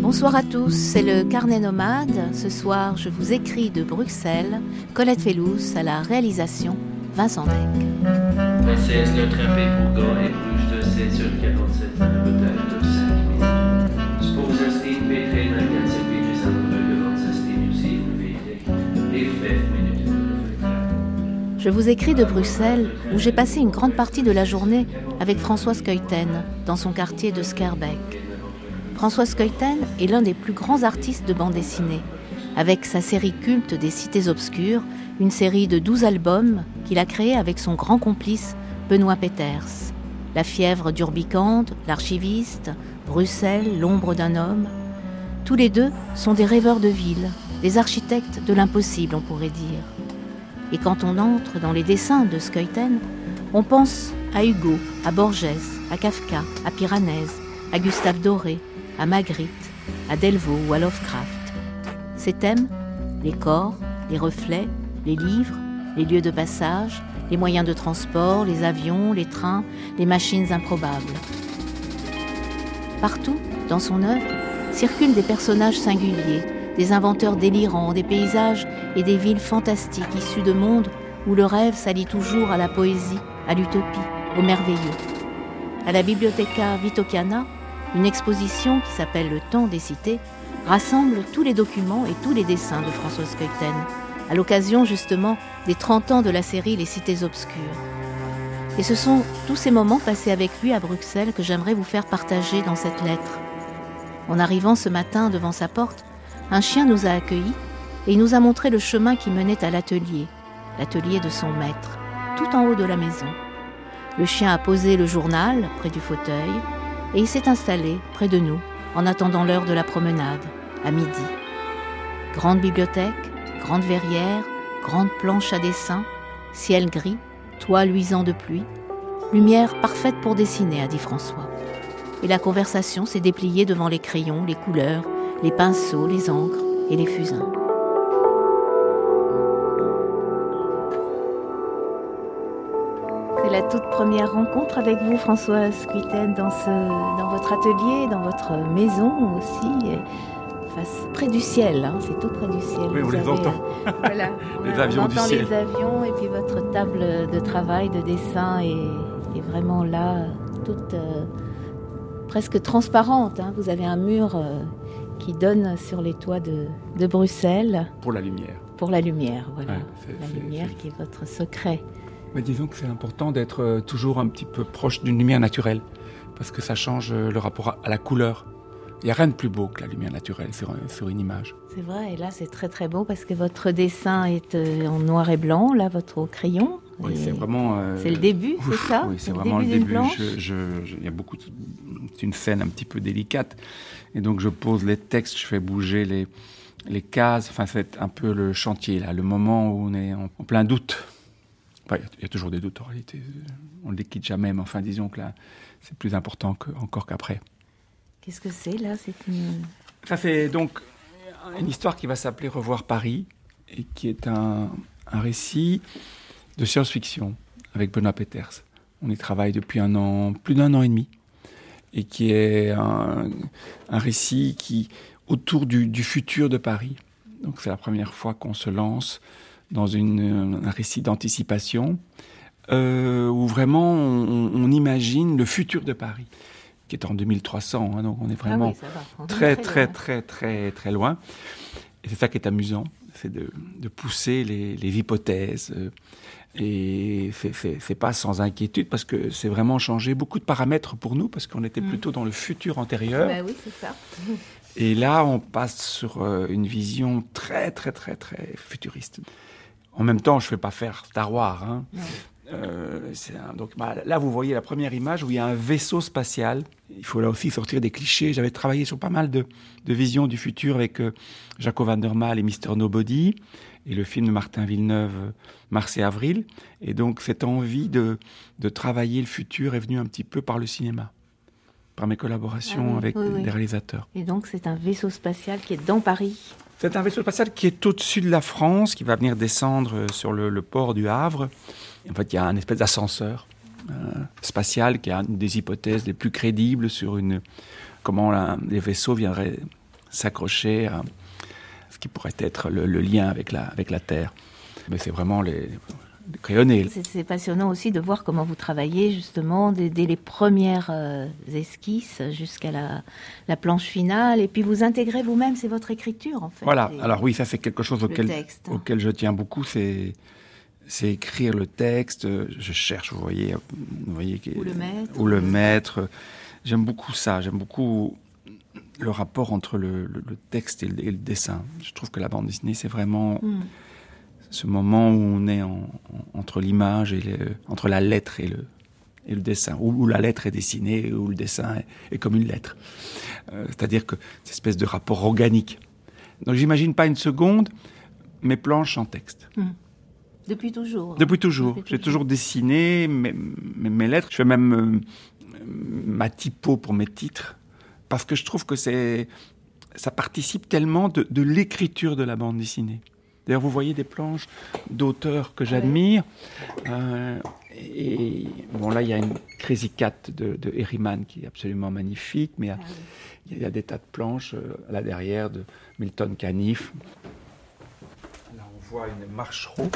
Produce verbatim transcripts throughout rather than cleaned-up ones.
Bonsoir à tous, c'est le Carnet Nomade. Ce soir, je vous écris de Bruxelles. Colette Fellous à la réalisation, Vincent Deck. Princesse, le train pour Gand et Bruges de seize sur quarante-sept, un retard de cinq minutes. Spoorzersteen, Petré, Nagel, c'est Petré, ça me devant zestien, aussi, vous vérez, et vijf minutes de vertraging. Je vous écris de Bruxelles, où j'ai passé une grande partie de la journée avec Françoise Keuten, dans son quartier de Schaerbeek. Françoise Keuten est l'un des plus grands artistes de bande dessinée, avec sa série culte des Cités obscures, une série de douze albums qu'il a créée avec son grand complice Benoît Peeters. La fièvre d'Urbicande, l'archiviste, Bruxelles, l'ombre d'un homme. Tous les deux sont des rêveurs de ville, des architectes de l'impossible, on pourrait dire. Et quand on entre dans les dessins de Keuten, on pense à Hugo, à Borges, à Kafka, à Piranèse, à Gustave Doré, à Magritte, à Delvaux ou à Lovecraft. Ces thèmes, les corps, les reflets, les livres, les lieux de passage, les moyens de transport, les avions, les trains, les machines improbables. Partout, dans son œuvre, circulent des personnages singuliers, des inventeurs délirants, des paysages et des villes fantastiques issus de mondes où le rêve s'allie toujours à la poésie, à l'utopie, au merveilleux. À la Bibliotheca Witockiana, une exposition qui s'appelle Le Temps des Cités rassemble tous les documents et tous les dessins de Françoise Keuten, à l'occasion justement des trente ans de la série Les Cités obscures. Et ce sont tous ces moments passés avec lui à Bruxelles que j'aimerais vous faire partager dans cette lettre. En arrivant ce matin devant sa porte, un chien nous a accueillis et il nous a montré le chemin qui menait à l'atelier, l'atelier de son maître, tout en haut de la maison. Le chien a posé le journal près du fauteuil et il s'est installé près de nous en attendant l'heure de la promenade, à midi. Grande bibliothèque, grande verrière, grande planche à dessin, ciel gris, toit luisant de pluie, lumière parfaite pour dessiner, a dit François. Et la conversation s'est dépliée devant les crayons, les couleurs, les pinceaux, les encres et les fusains. C'est la toute première rencontre avec vous, Françoise Keuten, dans, ce, dans votre atelier, dans votre maison aussi, face, près du ciel, hein, c'est tout près du ciel. Oui, on les entend. Euh, voilà, les on, avions on du entend ciel. les avions et puis votre table de travail, de dessin est, est vraiment là, toute euh, presque transparente. Hein. Vous avez un mur euh, qui donne sur les toits de, de Bruxelles. Pour la lumière. Pour la lumière, voilà. Ouais, c'est, la c'est, lumière c'est... qui est votre secret. Mais disons que c'est important d'être toujours un petit peu proche d'une lumière naturelle, parce que ça change le rapport à la couleur. Il n'y a rien de plus beau que la lumière naturelle sur, sur une image. C'est vrai, et là c'est très très beau parce que votre dessin est en noir et blanc, là votre au crayon. Oui, c'est vraiment... Euh... C'est le début, c'est ça? Oui, c'est, c'est le vraiment début le début. Je, je, je, il y a beaucoup de... C'est une scène un petit peu délicate, et donc je pose les textes, je fais bouger les, les cases, enfin c'est un peu le chantier, là, le moment où on est en, en plein doute. Enfin, il y a toujours des doutes en réalité, on ne les quitte jamais, mais enfin disons que là, c'est plus important que, encore qu'après. Qu'est-ce que c'est là? C'est une... Ça c'est donc une histoire qui va s'appeler Revoir Paris, et qui est un, un récit de science-fiction avec Benoît Peeters. On y travaille depuis un an, plus d'un an et demi, et qui est un, un récit qui, autour du, du futur de Paris. Donc c'est la première fois qu'on se lance dans une, un récit d'anticipation, euh, où vraiment on, on imagine le futur de Paris, qui est en deux mille trois cents, hein, donc on est vraiment ah oui, très, très, très, très, très loin. Et c'est ça qui est amusant, c'est de, de pousser les, les hypothèses. Euh, et c'est, c'est, c'est pas sans inquiétude, parce que c'est vraiment changé beaucoup de paramètres pour nous, parce qu'on était mmh. plutôt dans le futur antérieur. Ben oui, c'est ça. Et là, on passe sur euh, une vision très, très, très, très futuriste. En même temps, je ne fais pas faire Star Wars. Hein. Euh, c'est un, donc, bah, là, vous voyez la première image où il y a un vaisseau spatial. Il faut là aussi sortir des clichés. J'avais travaillé sur pas mal de, de visions du futur avec euh, Jaco van der Maal et mister Nobody, et le film de Martin Villeneuve, euh, Mars et Avril. Et donc, cette envie de, de travailler le futur est venue un petit peu par le cinéma, par mes collaborations ah oui, avec oui, des, oui. des réalisateurs. Et donc, c'est un vaisseau spatial qui est dans Paris. C'est un vaisseau spatial qui est au-dessus de la France, qui va venir descendre sur le, le port du Havre. En fait, il y a un espèce d'ascenseur euh, spatial qui a une des hypothèses les plus crédibles sur une, comment la, les vaisseaux viendraient s'accrocher à ce qui pourrait être le, le lien avec la, avec la terre. Mais c'est vraiment les, les crayonnés. C'est, c'est passionnant aussi de voir comment vous travaillez justement dès, dès les premières euh, esquisses jusqu'à la, la planche finale. Et puis vous intégrez vous-même, c'est votre écriture en fait. Voilà, les, alors oui, ça c'est quelque chose auquel, auquel je tiens beaucoup, c'est, c'est écrire le texte. Je cherche, vous voyez, vous voyez ou le mettre. Ou le mettre. J'aime beaucoup ça, j'aime beaucoup le rapport entre le, le, le texte et le, et le dessin. Je trouve que la bande dessinée, c'est vraiment mm. ce moment où on est en, en, entre l'image et le, entre la lettre et le, et le dessin, où, où la lettre est dessinée, où le dessin est, est comme une lettre. Euh, c'est-à-dire que cette espèce de rapport organique. Donc j'imagine pas une seconde mes planches en texte. Mm. Depuis toujours. Depuis toujours. Depuis J'ai toujours, toujours dessiné mes, mes, mes lettres. Je fais même euh, ma typo pour mes titres. Parce que je trouve que c'est, ça participe tellement de, de l'écriture de la bande dessinée. D'ailleurs, vous voyez des planches d'auteurs que j'admire. Euh, et bon, là, il y a une Crazy Cat de, de Herriman qui est absolument magnifique, mais ah oui. il y a des tas de planches euh, là derrière de Milton Caniff. Là, on voit une Marchereau.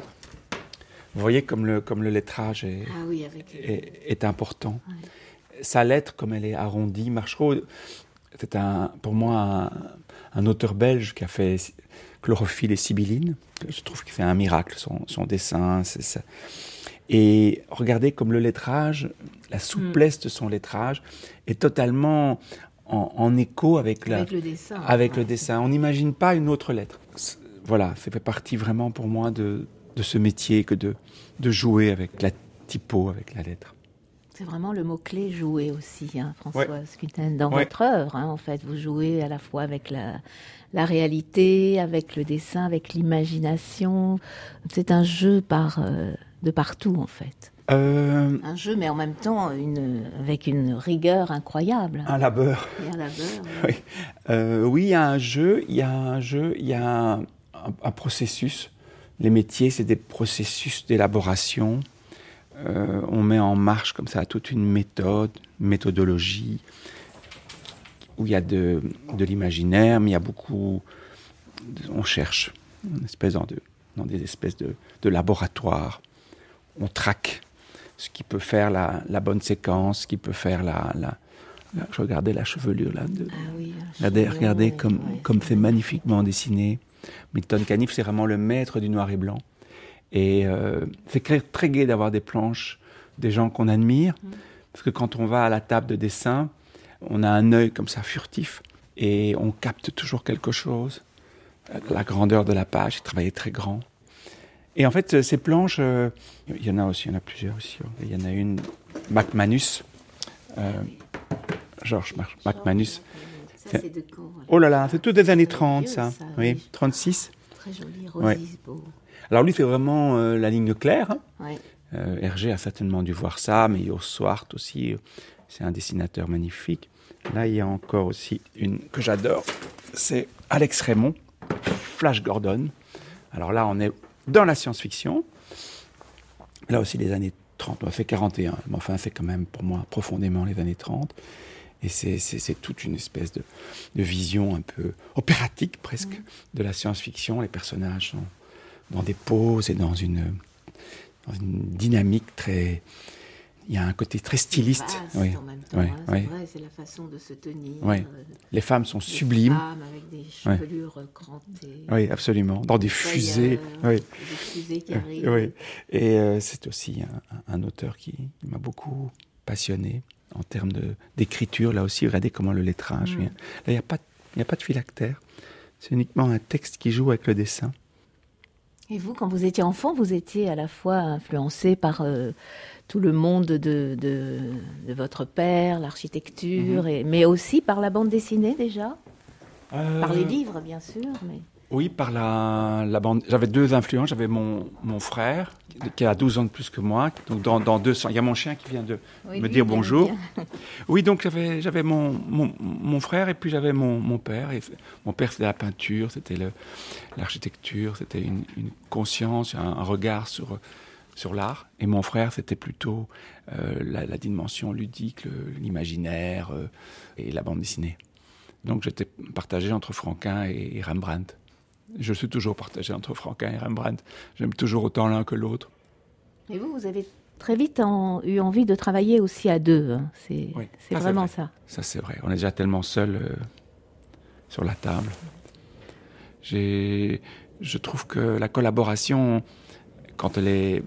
Vous voyez comme le, comme le lettrage est, ah oui, avec... est, est important. Ouais. Sa lettre, comme elle est arrondie, Marchereau, c'est un, pour moi un, un auteur belge qui a fait Chlorophylle et Sibylline. Je trouve que c'est un miracle, son, son dessin. C'est ça. Et regardez comme le lettrage, la souplesse mm. de son lettrage est totalement en, en écho avec, la, avec le dessin. Avec ouais, le dessin. On n'imagine pas une autre lettre. Voilà, ça fait partie vraiment pour moi de, de ce métier que de, de jouer avec la typo, avec la lettre. C'est vraiment le mot-clé, jouer aussi, hein, François ouais. Scuiten. Dans ouais. votre œuvre, hein, en fait, vous jouez à la fois avec la, la réalité, avec le dessin, avec l'imagination. C'est un jeu par, euh, de partout, en fait. Euh... Un jeu, mais en même temps, une, avec une rigueur incroyable. Un labeur. Et un labeur. Oui. Euh, oui, il y a un jeu, il y a un jeu, il y a un, un, un processus. Les métiers, c'est des processus d'élaboration. Euh, on met en marche comme ça toute une méthode, une méthodologie, où il y a de, de l'imaginaire, mais il y a beaucoup... De, on cherche une espèce dans, de, dans des espèces de, de laboratoires. On traque ce qui peut faire la, la bonne séquence, ce qui peut faire la... la, la je regardais la chevelure là. De, ah oui, regardez, chevelure, regardez oui, comme, oui. comme c'est magnifiquement dessiné. Milton Caniff, c'est vraiment le maître du noir et blanc. Et euh, c'est très, très gai d'avoir des planches, des gens qu'on admire, mmh. parce que quand on va à la table de dessin, on a un œil comme ça furtif, et on capte toujours quelque chose. La grandeur de la page, il travaillait très grand. Et en fait, ces planches, euh, il y en a aussi, il y en a plusieurs aussi. Il y en a une, McManus, euh, Georges McManus. Ça, c'est de quand, oh là là, c'est tout des années trente, vieux, ça. ça. Oui, trente-six. Très joli, Rosy, ouais. beau. Alors lui, c'est vraiment euh, la ligne claire. Hein. Ouais. Euh, Hergé a certainement dû voir ça, mais Jos Swart aussi, c'est un dessinateur magnifique. Là, il y a encore aussi une que j'adore, c'est Alex Raymond, Flash Gordon. Alors là, on est dans la science-fiction. Là aussi, les années trente, on a fait quarante et un, mais enfin, c'est quand même pour moi profondément les années trente. Et c'est, c'est, c'est toute une espèce de, de vision un peu opératique presque mmh. de la science-fiction. Les personnages sont dans des poses et dans une, dans une dynamique très... Il y a un côté très styliste. Vaste, oui, en même temps, oui, hein, c'est oui. vrai, c'est la façon de se tenir. Oui. Euh, les femmes sont des sublimes. femmes avec des chevelures oui. crantées. Oui, absolument. Dans des fusées. Oui. Des fusées qui arrivent. Oui. Et euh, c'est aussi un, un auteur qui m'a beaucoup passionné en termes de, d'écriture. Là aussi, regardez comment le lettrage mmh. vient. Là, il n'y a pas, il n'y a pas de phylactère. C'est uniquement un texte qui joue avec le dessin. Et vous, quand vous étiez enfant, vous étiez à la fois influencé par euh, tout le monde de, de, de votre père, l'architecture, mmh. et, mais aussi par la bande dessinée déjà euh... Par les livres, bien sûr. Mais... Oui, par la, la bande. J'avais deux influences. J'avais mon, mon frère, qui a douze ans de plus que moi. Donc dans, dans deux cents, il y a mon chien qui vient de oui, me dire bonjour. Oui, donc j'avais, j'avais mon, mon, mon frère et puis j'avais mon, mon père. Et mon père, c'était la peinture, c'était le, l'architecture, c'était une, une conscience, un, un regard sur, sur l'art. Et mon frère, c'était plutôt euh, la, la dimension ludique, le, l'imaginaire euh, et la bande dessinée. Donc j'étais partagé entre Franquin et, et Rembrandt. Je suis toujours partagé entre Franquin et Rembrandt. J'aime toujours autant l'un que l'autre. Et vous, vous avez très vite en, eu envie de travailler aussi à deux. Hein. C'est, oui, c'est ça, vraiment c'est ça. Ça, c'est vrai. On est déjà tellement seuls euh, sur la table. J'ai, je trouve que la collaboration, quand elle est...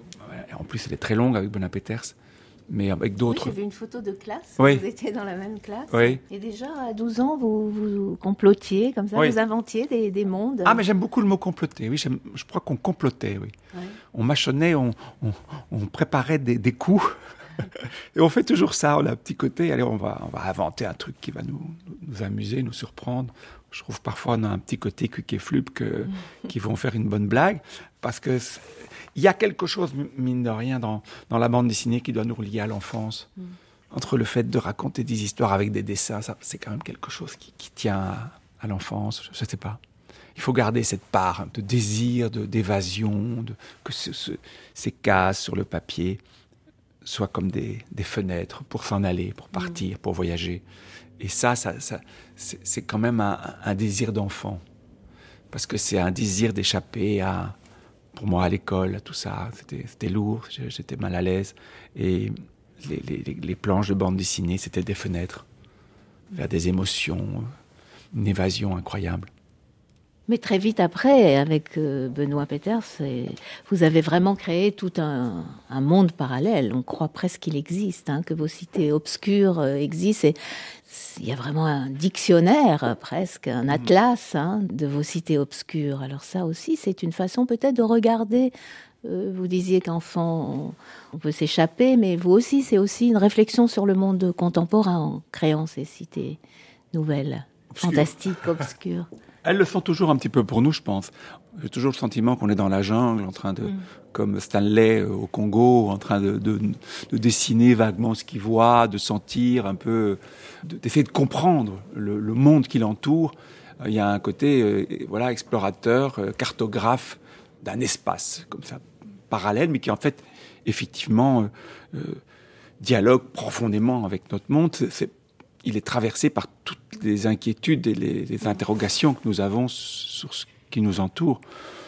En plus, elle est très longue avec Benoît Peeters, mais avec d'autres... Oui, j'ai vu une photo de classe. Oui. Vous étiez dans la même classe. Oui. Et déjà, à douze ans, vous, vous complotiez comme ça, oui. vous inventiez des, des mondes. Ah, mais j'aime beaucoup le mot comploter. Oui, j'aime, je crois qu'on complotait, oui. oui. On mâchonnait, on, on, on préparait des, des coups. Et on fait toujours ça, on a un petit côté, allez, on va, on va inventer un truc qui va nous, nous amuser, nous surprendre. Je trouve parfois on a un petit côté cuic et flup que, qui vont faire une bonne blague, parce que il y a quelque chose, mine de rien, dans, dans la bande dessinée qui doit nous relier à l'enfance. Mm. Entre le fait de raconter des histoires avec des dessins, ça, c'est quand même quelque chose qui, qui tient à, à l'enfance, je ne sais pas. Il faut garder cette part de désir, de, d'évasion, de, que ce, ce, ces cases sur le papier soient comme des, des fenêtres pour s'en aller, pour partir, mmh. pour voyager. Et ça, ça, ça c'est, c'est quand même un, un désir d'enfant. Parce que c'est un désir d'échapper à, pour moi, à l'école, à tout ça. C'était, c'était lourd, j'étais mal à l'aise. Et les, les, les planches de bande dessinée, c'était des fenêtres vers des émotions, une évasion incroyable. Mais très vite après, avec euh, Benoît Peeters, vous avez vraiment créé tout un, un monde parallèle. On croit presque qu'il existe, hein, que vos cités obscures euh, existent. Et il y a vraiment un dictionnaire, euh, presque, un atlas hein, de vos cités obscures. Alors ça aussi, c'est une façon peut-être de regarder. Euh, vous disiez qu'enfant, on, on peut s'échapper, mais vous aussi, c'est aussi une réflexion sur le monde contemporain en créant ces cités nouvelles, obscure. Fantastiques, obscures. Elles le sont toujours un petit peu pour nous, je pense. J'ai toujours le sentiment qu'on est dans la jungle, en train de, mm. comme Stanley au Congo, en train de, de, de dessiner vaguement ce qu'il voit, de sentir un peu, de, d'essayer de comprendre le, le monde qui l'entoure. Il y a un côté, euh, voilà, explorateur, euh, cartographe d'un espace, comme ça, parallèle, mais qui en fait, effectivement, euh, euh, dialogue profondément avec notre monde. C'est, c'est, il est traversé par toutes les inquiétudes et les, les interrogations que nous avons sur ce qui nous entoure.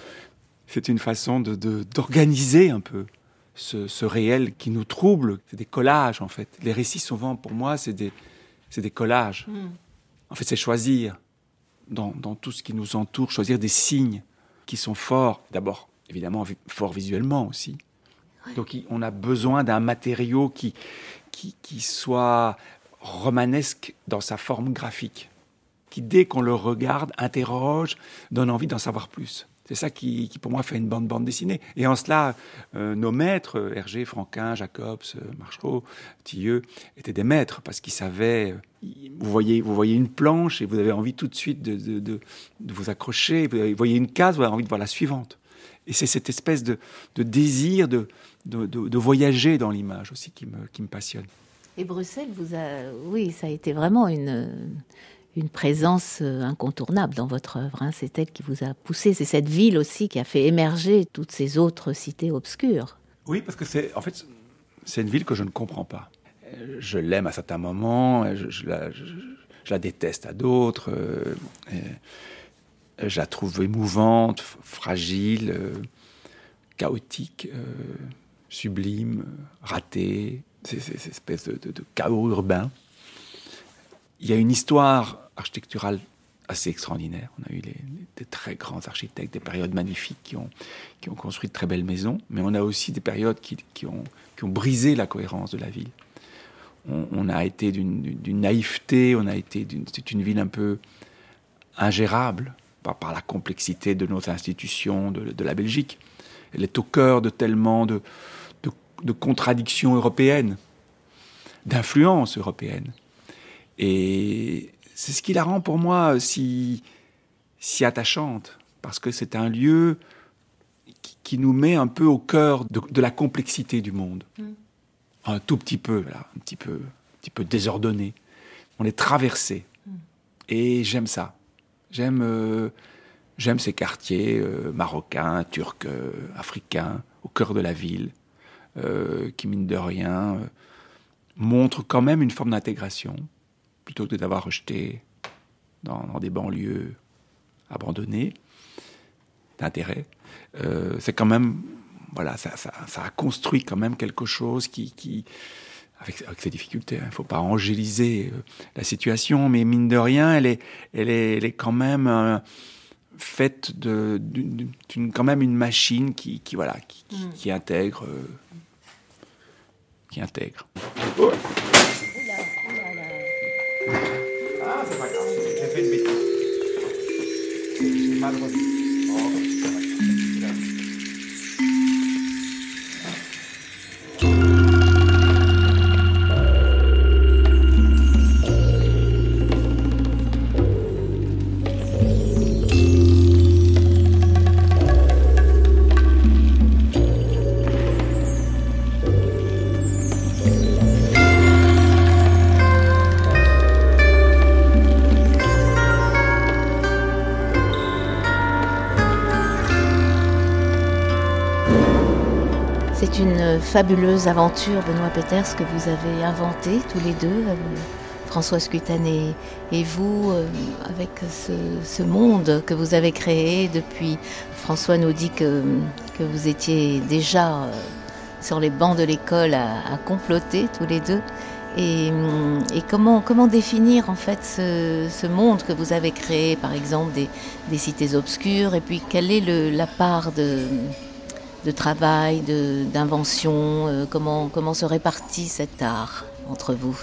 C'est une façon de, de, d'organiser un peu ce, ce réel qui nous trouble. C'est des collages, en fait. Les récits, souvent, pour moi, c'est des, c'est des collages. Mm. En fait, c'est choisir, dans, dans tout ce qui nous entoure, choisir des signes qui sont forts. D'abord, évidemment, forts visuellement aussi. Oui. Donc, on a besoin d'un matériau qui, qui, qui soit romanesque dans sa forme graphique, qui, dès qu'on le regarde, interroge, donne envie d'en savoir plus. C'est ça qui, qui pour moi, fait une bonne bande dessinée. Et en cela, euh, nos maîtres, Hergé, Franquin, Jacobs, Marchereau, Tilleux, étaient des maîtres, parce qu'ils savaient... Vous voyez, vous voyez une planche et vous avez envie tout de suite de, de, de, de vous accrocher. Vous voyez une case, vous avez envie de voir la suivante. Et c'est cette espèce de, de désir de, de, de, de voyager dans l'image aussi qui me, qui me passionne. Et Bruxelles, vous a, oui, ça a été vraiment une, une présence incontournable dans votre œuvre. Hein. C'est elle qui vous a poussé. C'est cette ville aussi qui a fait émerger toutes ces autres cités obscures. Oui, parce que c'est, en fait, c'est une ville que je ne comprends pas. Je l'aime à certains moments, je, je, la, je, je la déteste à d'autres. Euh, je la trouve émouvante, fragile, euh, chaotique, euh, sublime, ratée. C'est cette espèce de, de, de chaos urbain. Il y a une histoire architecturale assez extraordinaire. On a eu les, les, des très grands architectes, des périodes magnifiques qui ont, qui ont construit de très belles maisons, mais on a aussi des périodes qui, qui, ont, qui ont brisé la cohérence de la ville. On, on a été d'une, d'une naïveté, on a été d'une, c'est une ville un peu ingérable par, par la complexité de nos institutions, de, de la Belgique. Elle est au cœur de tellement de... de contradictions européennes, d'influences européennes. Et c'est ce qui la rend pour moi si, si attachante, parce que c'est un lieu qui, qui nous met un peu au cœur de, de la complexité du monde. Mm. Un tout petit peu, là, un petit peu, un petit peu désordonné. On est traversé. Mm. Et j'aime ça. J'aime, euh, j'aime ces quartiers euh, marocains, turcs, euh, africains, au cœur de la ville. Euh, qui, mine de rien, euh, montre quand même une forme d'intégration, plutôt que d'avoir rejeté dans, dans des banlieues abandonnées, d'intérêt. Euh, c'est quand même, voilà, ça, ça, ça a construit quand même quelque chose qui, qui avec, avec ses difficultés, il hein, ne faut pas angéliser euh, la situation, mais mine de rien, elle est, elle est, elle est quand même euh, faite de, d'une, d'une, quand même une machine qui, qui voilà, qui, qui, qui intègre, euh, qui intègre. Oh. Ah, c'est pas grave, j'ai fait une bêtise. J'ai mal revu. Oh, c'est pas grave. C'est une fabuleuse aventure, Benoît Peeters, que vous avez inventée tous les deux, euh, François Scutan et, et vous, euh, avec ce, ce monde que vous avez créé depuis. François nous dit que, que vous étiez déjà euh, sur les bancs de l'école à, à comploter tous les deux. Et, et comment, comment définir en fait ce, ce monde que vous avez créé, par exemple des, des cités obscures, et puis quelle est le, la part de... de travail, de, d'invention, euh, comment, comment se répartit cet art entre vous?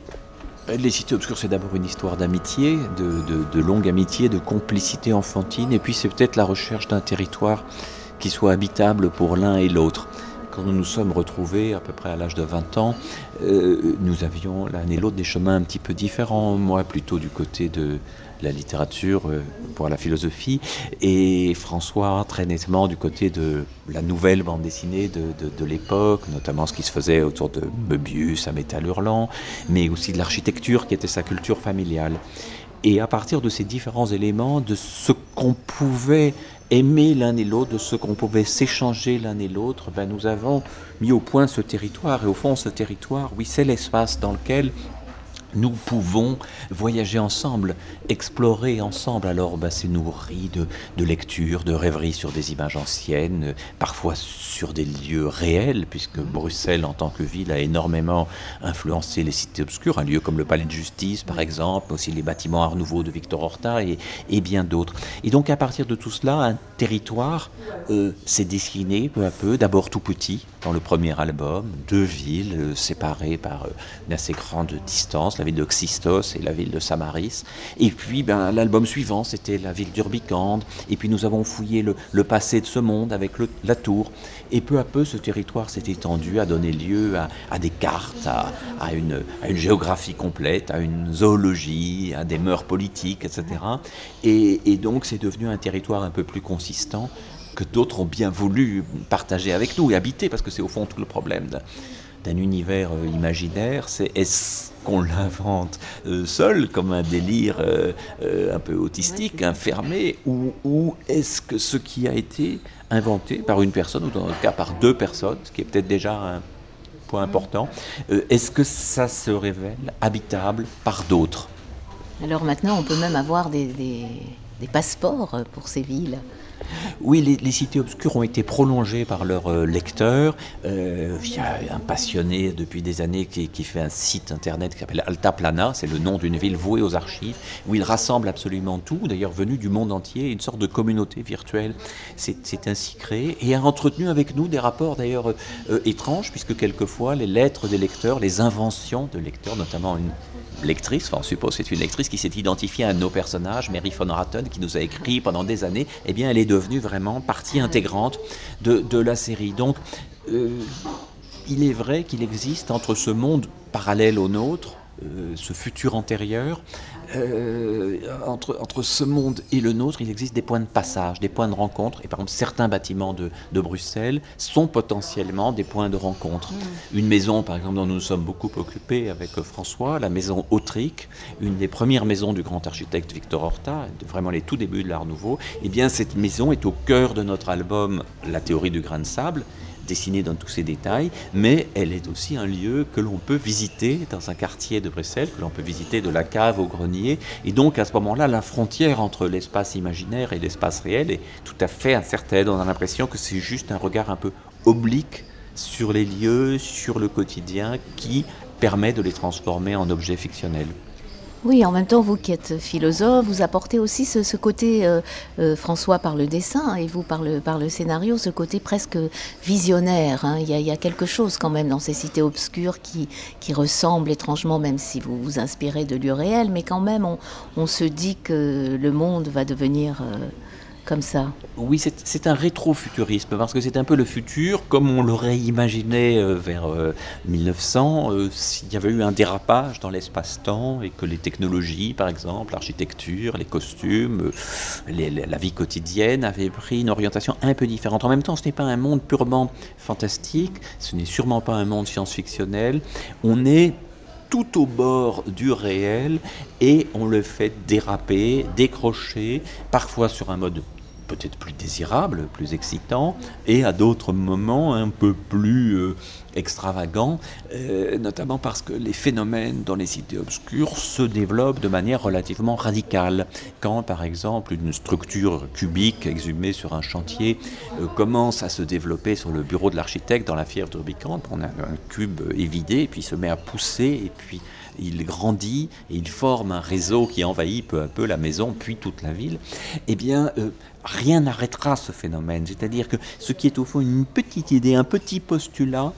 Les cités obscures, c'est d'abord une histoire d'amitié, de, de, de longue amitié, de complicité enfantine, et puis c'est peut-être la recherche d'un territoire qui soit habitable pour l'un et l'autre. Quand nous nous sommes retrouvés, à peu près à l'âge de vingt ans, euh, nous avions l'un et l'autre des chemins un petit peu différents. Moi, plutôt du côté de la littérature euh, pour la philosophie, et François, très nettement, du côté de la nouvelle bande dessinée de, de, de l'époque, notamment ce qui se faisait autour de Möbius, à Métal Hurlant, mais aussi de l'architecture qui était sa culture familiale. Et à partir de ces différents éléments, de ce qu'on pouvait aimer l'un et l'autre, de ce qu'on pouvait s'échanger l'un et l'autre, ben nous avons mis au point ce territoire. Et au fond, ce territoire, oui, c'est l'espace dans lequel nous pouvons voyager ensemble, explorer ensemble. Alors ben, c'est nourri de, de lectures, de rêveries sur des images anciennes, parfois sur des lieux réels, puisque Bruxelles en tant que ville a énormément influencé les cités obscures, un lieu comme le Palais de Justice par exemple, aussi les bâtiments Art Nouveau de Victor Horta et, et bien d'autres. Et donc à partir de tout cela, un territoire euh, s'est dessiné peu à peu, d'abord tout petit, dans le premier album, deux villes euh, séparées par euh, une assez grande distance, la ville de Xistos et la ville de Samaris. Et puis ben, l'album suivant, c'était la ville d'Urbicande. Et puis nous avons fouillé le, le passé de ce monde avec le, la tour. Et peu à peu, ce territoire s'est étendu, a donné lieu à, à des cartes, à, à, une, à une géographie complète, à une zoologie, à des mœurs politiques, et cetera. Et, et donc c'est devenu un territoire un peu plus consistant que d'autres ont bien voulu partager avec nous et habiter, parce que c'est au fond tout le problème d'un, d'un univers euh, imaginaire. C'est est-ce qu'on l'invente euh, seul, comme un délire euh, euh, un peu autistique, enfermé, ou, ou est-ce que ce qui a été inventé par une personne, ou dans notre cas par deux personnes, ce qui est peut-être déjà un point important, euh, est-ce que ça se révèle habitable par d'autres? Alors maintenant, on peut même avoir des, des, des passeports pour ces villes. Oui, les, les cités obscures ont été prolongées par leurs euh, lecteurs. Euh, il y a un passionné depuis des années qui, qui fait un site internet qui s'appelle Altaplana, c'est le nom d'une ville vouée aux archives, où il rassemble absolument tout, d'ailleurs venu du monde entier, une sorte de communauté virtuelle. C'est, c'est ainsi créé et a entretenu avec nous des rapports d'ailleurs euh, étranges, puisque quelquefois les lettres des lecteurs, les inventions de lecteurs, notamment une lectrice, enfin on suppose que c'est une lectrice qui s'est identifiée à un de nos personnages, Mary von Ratten, qui nous a écrit pendant des années, eh bien elle est devenue vraiment partie intégrante de, de la série. Donc euh, il est vrai qu'il existe entre ce monde parallèle au nôtre, euh, ce futur antérieur, euh, entre, entre ce monde et le nôtre, il existe des points de passage, des points de rencontre. Et par exemple, certains bâtiments de, de Bruxelles sont potentiellement des points de rencontre. Mmh. Une maison, par exemple, dont nous nous sommes beaucoup occupés avec François, la maison Autric, une des premières maisons du grand architecte Victor Horta, vraiment les tout débuts de l'Art Nouveau. Eh bien, cette maison est au cœur de notre album La théorie du grain de sable, dessinée dans tous ses détails, mais elle est aussi un lieu que l'on peut visiter dans un quartier de Bruxelles, que l'on peut visiter de la cave au grenier. Et donc, à ce moment-là, la frontière entre l'espace imaginaire et l'espace réel est tout à fait incertaine. On a l'impression que c'est juste un regard un peu oblique sur les lieux, sur le quotidien, qui permet de les transformer en objets fictionnels. Oui, en même temps, vous qui êtes philosophe, vous apportez aussi ce, ce côté, euh, euh, François par le dessin et vous par le, par le scénario, ce côté presque visionnaire. Hein. Il y a, il y a quelque chose quand même dans ces cités obscures qui, qui ressemble étrangement, même si vous vous inspirez de lieux réels, mais quand même on, on se dit que le monde va devenir... Euh, comme ça. Oui, c'est, c'est un rétrofuturisme, parce que c'est un peu le futur, comme on l'aurait imaginé euh, vers euh, mille neuf cents, euh, s'il y avait eu un dérapage dans l'espace-temps, et que les technologies, par exemple, l'architecture, les costumes, euh, les, la vie quotidienne, avaient pris une orientation un peu différente. En même temps, ce n'est pas un monde purement fantastique, ce n'est sûrement pas un monde science-fictionnel, on est tout au bord du réel, et on le fait déraper, décrocher, parfois sur un mode peut-être plus désirable, plus excitant, et à d'autres moments un peu plus euh, extravagants, euh, notamment parce que les phénomènes dans les cités obscures se développent de manière relativement radicale. Quand, par exemple, une structure cubique exhumée sur un chantier euh, commence à se développer sur le bureau de l'architecte dans la fièvre de Rubicon, on a un cube évidé, et puis il se met à pousser, et puis il grandit, et il forme un réseau qui envahit peu à peu la maison, puis toute la ville, eh bien... Euh, rien n'arrêtera ce phénomène. C'est-à-dire que ce qui est au fond une petite idée, un petit postulat,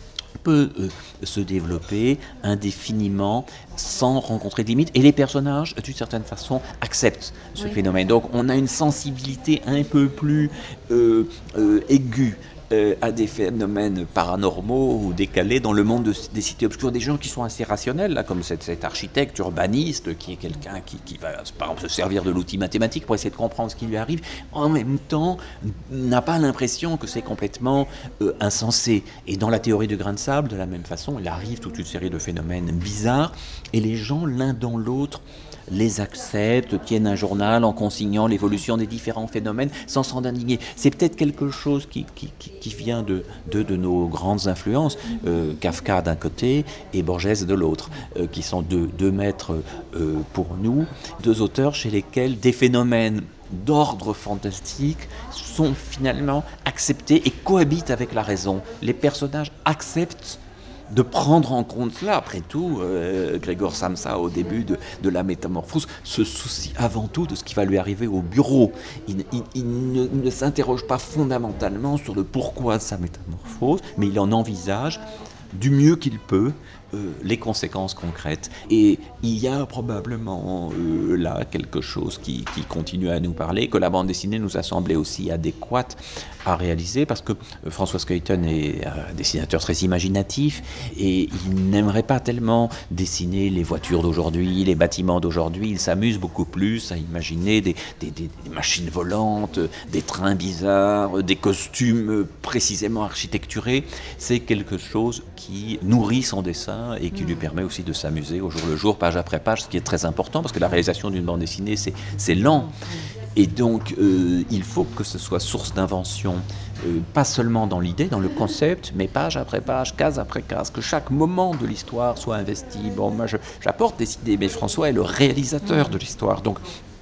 peut euh, se développer indéfiniment sans rencontrer de limites. Et les personnages, d'une certaine façon, acceptent ce oui. phénomène. Donc on a une sensibilité un peu plus euh, euh, aiguë Euh, à des phénomènes paranormaux ou décalés dans le monde de, des cités obscures, des gens qui sont assez rationnels, là, comme cet, cet architecte urbaniste qui est quelqu'un qui, qui va par exemple se servir de l'outil mathématique pour essayer de comprendre ce qui lui arrive, en même temps n'a pas l'impression que c'est complètement euh, insensé. Et dans la théorie du grain de sable, de la même façon, il arrive toute une série de phénomènes bizarres, et les gens, l'un dans l'autre, les acceptent, tiennent un journal en consignant l'évolution des différents phénomènes sans s'en indigner. C'est peut-être quelque chose qui, qui, qui vient de deux de nos grandes influences, euh, Kafka d'un côté et Borges de l'autre, euh, qui sont deux, deux maîtres euh, pour nous, deux auteurs chez lesquels des phénomènes d'ordre fantastique sont finalement acceptés et cohabitent avec la raison. Les personnages acceptent de prendre en compte cela. Après tout, euh, Grégor Samsa, au début de, de la métamorphose, se soucie avant tout de ce qui va lui arriver au bureau. Il, il, il, ne, il ne s'interroge pas fondamentalement sur le pourquoi de sa métamorphose, mais il en envisage du mieux qu'il peut euh, les conséquences concrètes. Et il y a probablement euh, là quelque chose qui, qui continue à nous parler, que la bande dessinée nous a semblé aussi adéquate à réaliser, parce que euh, François Skeuten est un dessinateur très imaginatif, et il n'aimerait pas tellement dessiner les voitures d'aujourd'hui, les bâtiments d'aujourd'hui. Il s'amuse beaucoup plus à imaginer des, des, des, des machines volantes, des trains bizarres, des costumes précisément architecturés. C'est quelque chose qui nourrit son dessin et qui lui permet aussi de s'amuser au jour le jour, page après page, ce qui est très important, parce que la réalisation d'une bande dessinée, c'est, c'est lent. Et donc, euh, il faut que ce soit source d'invention, euh, pas seulement dans l'idée, dans le concept, mais page après page, case après case, que chaque moment de l'histoire soit investi. Bon, moi, je, j'apporte des idées, mais François est le réalisateur de l'histoire. Donc,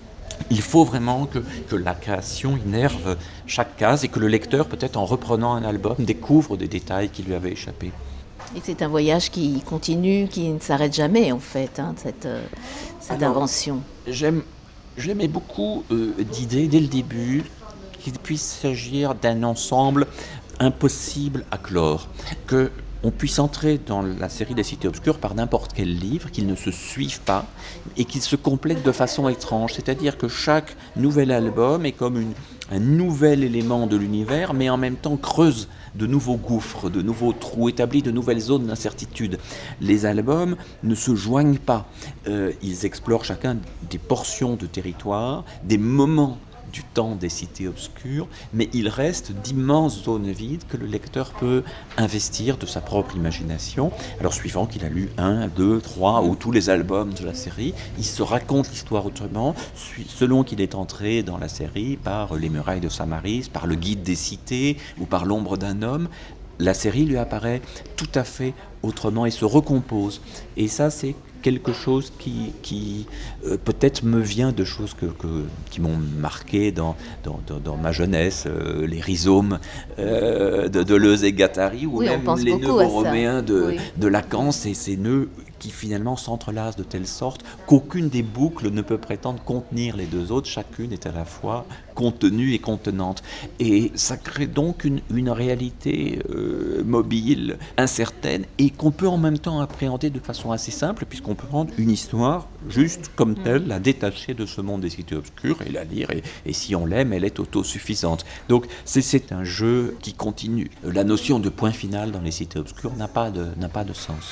il faut vraiment que, que la création innerve chaque case et que le lecteur, peut-être en reprenant un album, découvre des détails qui lui avaient échappé. Et c'est un voyage qui continue, qui ne s'arrête jamais, en fait, hein, cette, euh, cette Alors, invention. J'aime, j'aimais beaucoup euh, d'idées dès le début qu'il puisse s'agir d'un ensemble impossible à clore, que on puisse entrer dans la série des cités obscures par n'importe quel livre, qu'ils ne se suivent pas et qu'ils se complètent de façon étrange. C'est-à-dire que chaque nouvel album est comme une, un nouvel élément de l'univers, mais en même temps creuse de nouveaux gouffres, de nouveaux trous, établit de nouvelles zones d'incertitude. Les albums ne se joignent pas. Euh, ils explorent chacun des portions de territoire, des moments du temps des cités obscures, mais il reste d'immenses zones vides que le lecteur peut investir de sa propre imagination. Alors, suivant qu'il a lu un, deux, trois ou tous les albums de la série, il se raconte l'histoire autrement, selon qu'il est entré dans la série par Les Murailles de Samaris, par Le Guide des cités ou par L'ombre d'un homme. la série lui apparaît tout à fait autrement et se recompose. Et ça, c'est quelque chose qui, qui euh, peut-être me vient de choses que, que, qui m'ont marqué dans, dans, dans, dans ma jeunesse, euh, les rhizomes euh, de Deleuze et Guattari, ou oui, même les nœuds borroméens de, oui. de Lacan, c'est ces nœuds qui finalement s'entrelacent de telle sorte qu'aucune des boucles ne peut prétendre contenir les deux autres, chacune est à la fois contenue et contenante. Et ça crée donc une, une réalité euh, mobile, incertaine, et qu'on peut en même temps appréhender de façon assez simple, puisqu'on peut prendre une histoire juste comme telle, la détacher de ce monde des cités obscures et la lire, et, et si on l'aime, elle est autosuffisante. Donc c'est, c'est un jeu qui continue. La notion de point final dans les cités obscures n'a pas de, n'a pas de sens.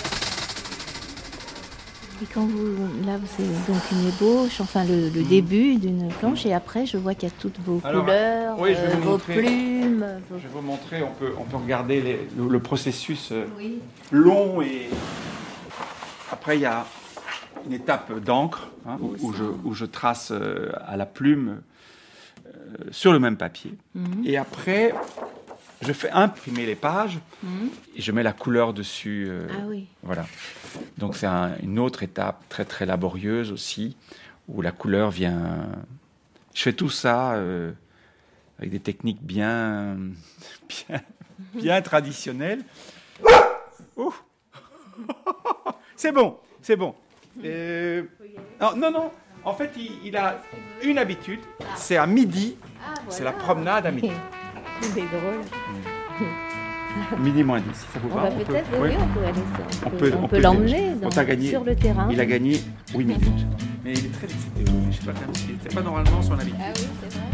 Et quand vous, là, c'est donc une ébauche, enfin le, le mmh. début d'une planche, et après, je vois qu'il y a toutes vos Alors, couleurs, oui, euh, vos montrer, plumes. Vos... Je vais vous montrer, on peut, on peut regarder les, le, le processus euh, oui. long, et après, il y a une étape d'encre, hein, où, où, je, où je trace euh, à la plume euh, sur le même papier. Mmh. Et après, je fais imprimer les pages mmh. et je mets la couleur dessus. Euh, ah oui. Voilà. Donc c'est un, une autre étape très très laborieuse aussi, où la couleur vient... Je fais tout ça euh, avec des techniques bien, bien, bien traditionnelles. Oh c'est bon, c'est bon. Euh, non, non, non. En fait, il, il a une habitude, c'est à midi, ah, voilà. C'est la promenade à midi. C'est drôle. Midi moins dix, ça vous on va va on peut-être, peut, oui, oui, on peut aller ça. On, on peut, peut, on on peut peut l'emmener dans, gagné, sur le terrain. Il a gagné huit minutes. Mais il est très décidé. Je sais pas, c'est pas normalement son habitude. Ah oui, c'est vrai.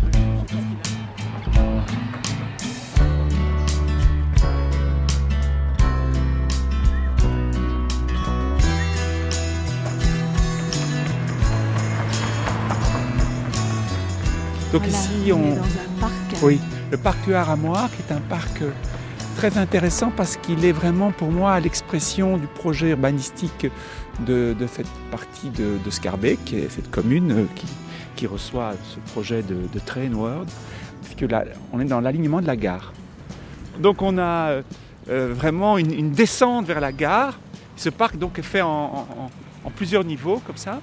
Donc voilà, ici, on, on est dans un parc. Oui, le parc Huard à Moire, qui est un parc très intéressant parce qu'il est vraiment pour moi l'expression du projet urbanistique de, de cette partie de, de Scarbeck, qui est cette commune qui, qui reçoit ce projet de, de Train World, puisque là, on est dans l'alignement de la gare. Donc on a euh, vraiment une, une descente vers la gare. Ce parc donc est fait en, en, en plusieurs niveaux comme ça,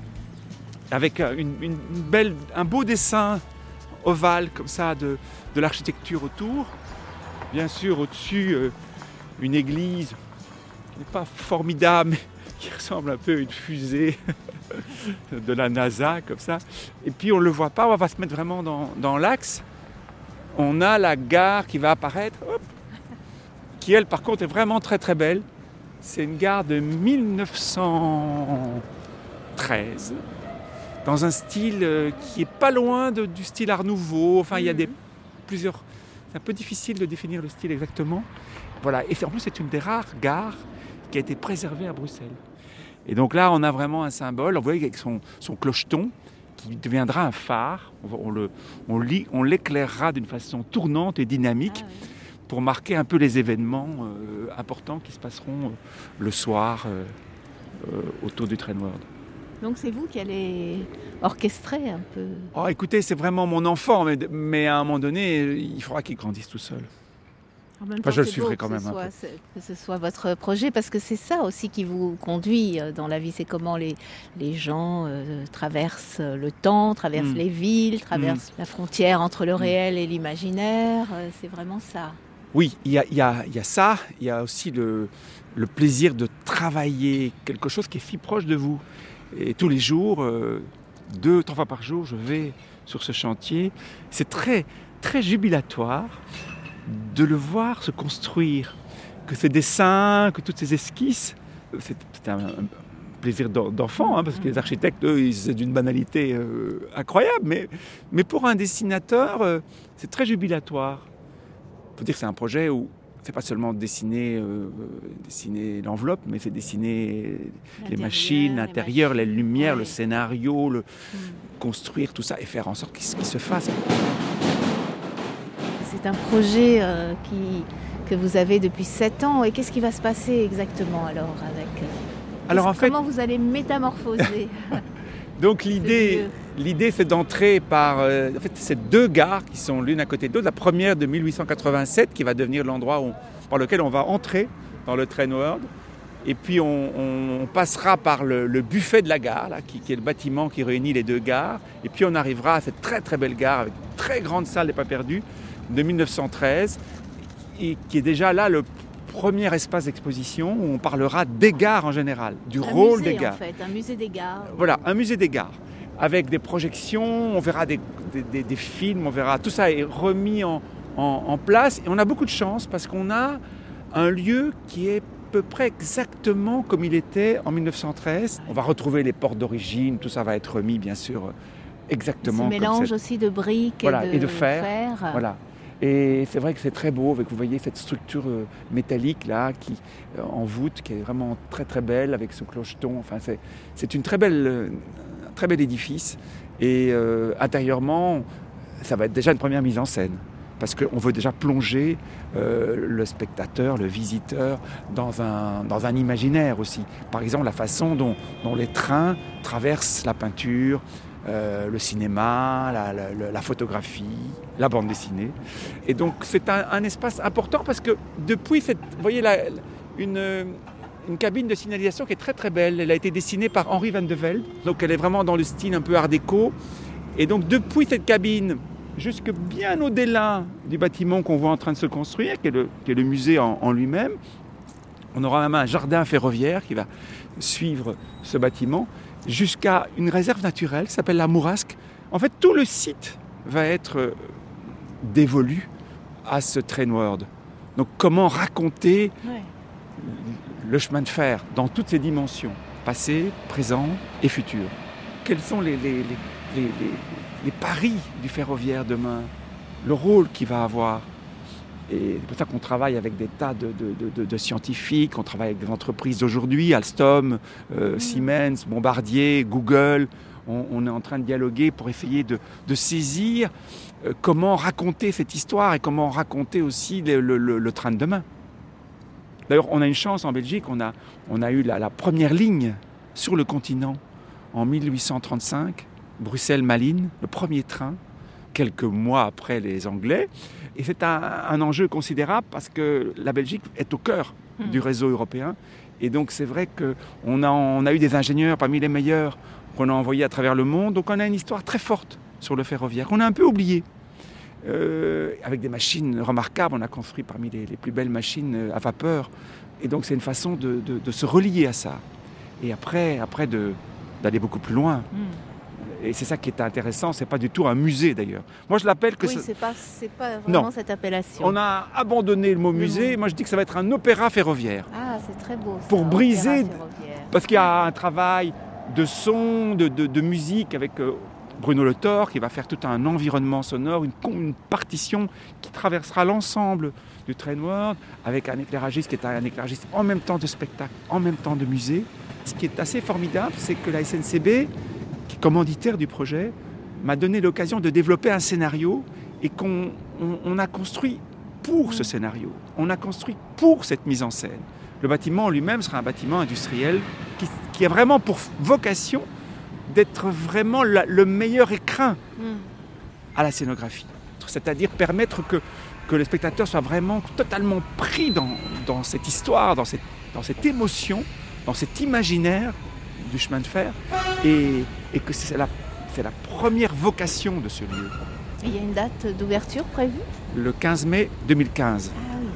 avec une, une belle, un beau dessin ovale comme ça de, de l'architecture autour. Bien sûr, au-dessus, euh, une église qui n'est pas formidable, mais qui ressemble un peu à une fusée de la NASA, comme ça. Et puis, on ne le voit pas, on va se mettre vraiment dans, dans l'axe. On a la gare qui va apparaître, hop, qui, elle, par contre, est vraiment très, très belle. C'est une gare de dix-neuf cent treize. Dans un style qui est pas loin de, du style Art Nouveau. Enfin, mmh. il y a des, plusieurs... C'est un peu difficile de définir le style exactement. Voilà. Et c'est, en plus, c'est une des rares gares qui a été préservée à Bruxelles. Et donc là, on a vraiment un symbole. Vous voyez, avec son, son clocheton, qui deviendra un phare. On, on, le, on, lit, on l'éclairera d'une façon tournante et dynamique ah, oui. pour marquer un peu les événements euh, importants qui se passeront euh, le soir euh, euh, autour du Train World. Donc c'est vous qui allez orchestrer un peu. Oh, écoutez, c'est vraiment mon enfant, mais, mais à un moment donné, il faudra qu'il grandisse tout seul. En même enfin, temps, je le suivrai quand même soit, un peu. Que ce soit votre projet, parce que c'est ça aussi qui vous conduit dans la vie. C'est comment les, les gens euh, traversent le temps, traversent mmh. les villes, traversent mmh. la frontière entre le réel mmh. et l'imaginaire. C'est vraiment ça. Oui, il y a, y a, y a ça. Il y a aussi le, le plaisir de travailler quelque chose qui est si proche de vous. Et tous les jours, euh, deux, trois fois par jour, je vais sur ce chantier. C'est très, très jubilatoire de le voir se construire. Que ces dessins, que toutes ces esquisses, c'est, c'est un, un plaisir d'enfant, hein, parce que les architectes, eux, c'est d'une banalité euh, incroyable. Mais, mais pour un dessinateur, euh, c'est très jubilatoire. Il faut dire que c'est un projet où c'est pas seulement dessiner, euh, dessiner l'enveloppe, mais c'est dessiner les machines, l'intérieur, les, les lumières, ouais. le scénario, le, mmh. construire tout ça et faire en sorte qu'il, qu'il se fasse. C'est un projet euh, qui, que vous avez depuis sept ans. Et qu'est-ce qui va se passer exactement alors avec euh, alors, en fait, comment vous allez métamorphoser Donc l'idée, l'idée c'est d'entrer par... Euh, en fait, c'est deux gares qui sont l'une à côté de l'autre. La première de mille huit cent quatre-vingt-sept qui va devenir l'endroit où, par lequel on va entrer dans le Train World. Et puis on, on passera par le, le buffet de la gare, là, qui, qui est le bâtiment qui réunit les deux gares. Et puis on arrivera à cette très très belle gare avec une très grande salle des pas perdus de mille neuf cent treize, et qui est déjà là le premier espace d'exposition où on parlera des gares en général, du un rôle musée, des gares. En fait, un musée des gares. Voilà, un musée des gares, avec des projections, on verra des, des, des, des films, on verra, tout ça est remis en, en, en place. Et on a beaucoup de chance parce qu'on a un lieu qui est à peu près exactement comme il était en mille neuf cent treize. On va retrouver les portes d'origine, tout ça va être remis bien sûr exactement. Ce comme mélange cette... aussi de briques voilà, et, de et de fer. fer. Voilà. Et c'est vrai que c'est très beau, avec, vous voyez cette structure métallique là, qui, en voûte, qui est vraiment très très belle, avec ce clocheton. Enfin, c'est, c'est une très belle, un très bel édifice. Et euh, intérieurement, ça va être déjà une première mise en scène. Parce qu'on veut déjà plonger euh, le spectateur, le visiteur, dans un, dans un imaginaire aussi. Par exemple, la façon dont, dont les trains traversent la peinture, euh, le cinéma, la, la, la photographie, la bande dessinée. Et donc, c'est un, un espace important parce que depuis cette... Vous voyez, la, une, une cabine de signalisation qui est très très belle. Elle a été dessinée par Henri van de Velde. Donc, elle est vraiment dans le style un peu art déco. Et donc, depuis cette cabine... jusque bien au-delà du bâtiment qu'on voit en train de se construire, qui est le, qui est le musée en, en lui-même. On aura même un jardin ferroviaire qui va suivre ce bâtiment, jusqu'à une réserve naturelle qui s'appelle la Mourasque. En fait, tout le site va être dévolu à ce Train World. Donc, comment raconter ouais. le chemin de fer dans toutes ses dimensions, passé, présent et futur. Quels sont les... les, les, les, les les paris du ferroviaire demain, le rôle qu'il va avoir. Et c'est pour ça qu'on travaille avec des tas de, de, de, de scientifiques, on travaille avec des entreprises d'aujourd'hui, Alstom, euh, mmh. Siemens, Bombardier, Google. On, on est en train de dialoguer pour essayer de, de saisir euh, comment raconter cette histoire et comment raconter aussi le, le, le, le train de demain. D'ailleurs, on a une chance en Belgique, on a, on a eu la, la première ligne sur le continent en mille huit cent trente-cinq, Bruxelles-Malines, le premier train, quelques mois après les Anglais. Et c'est un, un enjeu considérable parce que la Belgique est au cœur mmh. du réseau européen. Et donc c'est vrai qu'on a, on a eu des ingénieurs parmi les meilleurs qu'on a envoyés à travers le monde. Donc on a une histoire très forte sur le ferroviaire, qu'on a un peu oublié. Euh, avec des machines remarquables, on a construit parmi les, les plus belles machines à vapeur. Et donc c'est une façon de, de, de se relier à ça. Et après, après de, d'aller beaucoup plus loin. Mmh. Et c'est ça qui est intéressant, c'est pas du tout un musée d'ailleurs. Moi je l'appelle que... Oui, ce... c'est pas, c'est pas vraiment non. cette appellation. On a abandonné le mot le musée, mot. Moi je dis que ça va être un opéra ferroviaire. Ah, c'est très beau ça, pour briser, ferroviaire. Parce qu'il y a un travail de son, de, de, de musique avec euh, Bruno Le Thor qui va faire tout un environnement sonore, une, une partition qui traversera l'ensemble du Train World avec un éclairagiste qui est un éclairagiste en même temps de spectacle, en même temps de musée. Ce qui est assez formidable, c'est que la S N C B, qui est commanditaire du projet, m'a donné l'occasion de développer un scénario et qu'on on, on a construit pour ce scénario. On a construit pour cette mise en scène. Le bâtiment en lui-même sera un bâtiment industriel qui, qui a vraiment pour vocation d'être vraiment la, le meilleur écrin mm. à la scénographie. C'est-à-dire permettre que, que le spectateur soit vraiment totalement pris dans, dans cette histoire, dans cette, dans cette émotion, dans cet imaginaire du chemin de fer, et, et que c'est la, c'est la première vocation de ce lieu. Il y a une date d'ouverture prévue ? Le quinze mai deux mille quinze. Ah oui.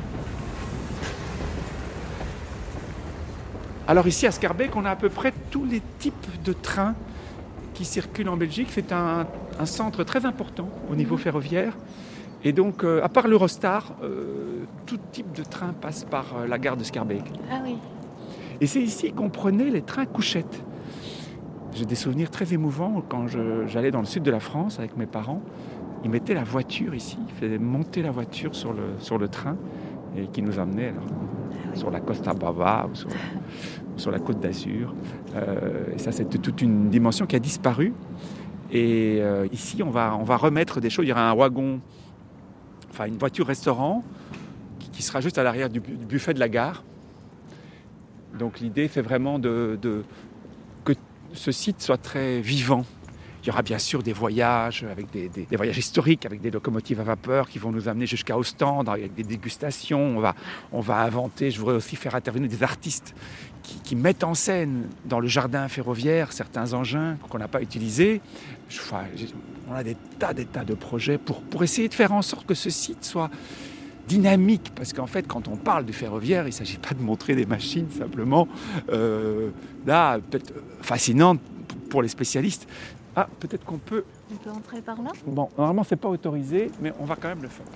Alors ici à Schaerbeek, on a à peu près tous les types de trains qui circulent en Belgique. C'est un, un centre très important au niveau mmh. ferroviaire. Et donc, euh, à part l'Eurostar, euh, tout type de train passe par euh, la gare de Schaerbeek. Ah oui. Et c'est ici qu'on prenait les trains couchettes. J'ai des souvenirs très émouvants quand je, j'allais dans le sud de la France avec mes parents. Ils mettaient la voiture ici, ils faisaient monter la voiture sur le, sur le train et qui nous emmenait alors, ah oui. sur la Costa Brava ou sur, sur la Côte d'Azur. Euh, et ça, c'était toute une dimension qui a disparu. Et euh, ici, on va, on va remettre des choses. Il y aura un wagon, enfin une voiture-restaurant qui, qui sera juste à l'arrière du, du buffet de la gare. Donc l'idée, c'est vraiment de, de, que ce site soit très vivant. Il y aura bien sûr des voyages, avec des, des, des voyages historiques, avec des locomotives à vapeur qui vont nous amener jusqu'à Ostende, avec des dégustations. On va, on va inventer, je voudrais aussi faire intervenir des artistes qui, qui mettent en scène dans le jardin ferroviaire certains engins qu'on n'a pas utilisés. Je, enfin, on a des tas, des tas de projets pour, pour essayer de faire en sorte que ce site soit dynamique. Parce qu'en fait, quand on parle du ferroviaire, il ne s'agit pas de montrer des machines simplement, euh, là, peut-être fascinantes pour les spécialistes. Ah, peut-être qu'on peut... On peut entrer par là ? Bon, normalement, c'est pas autorisé, mais on va quand même le faire.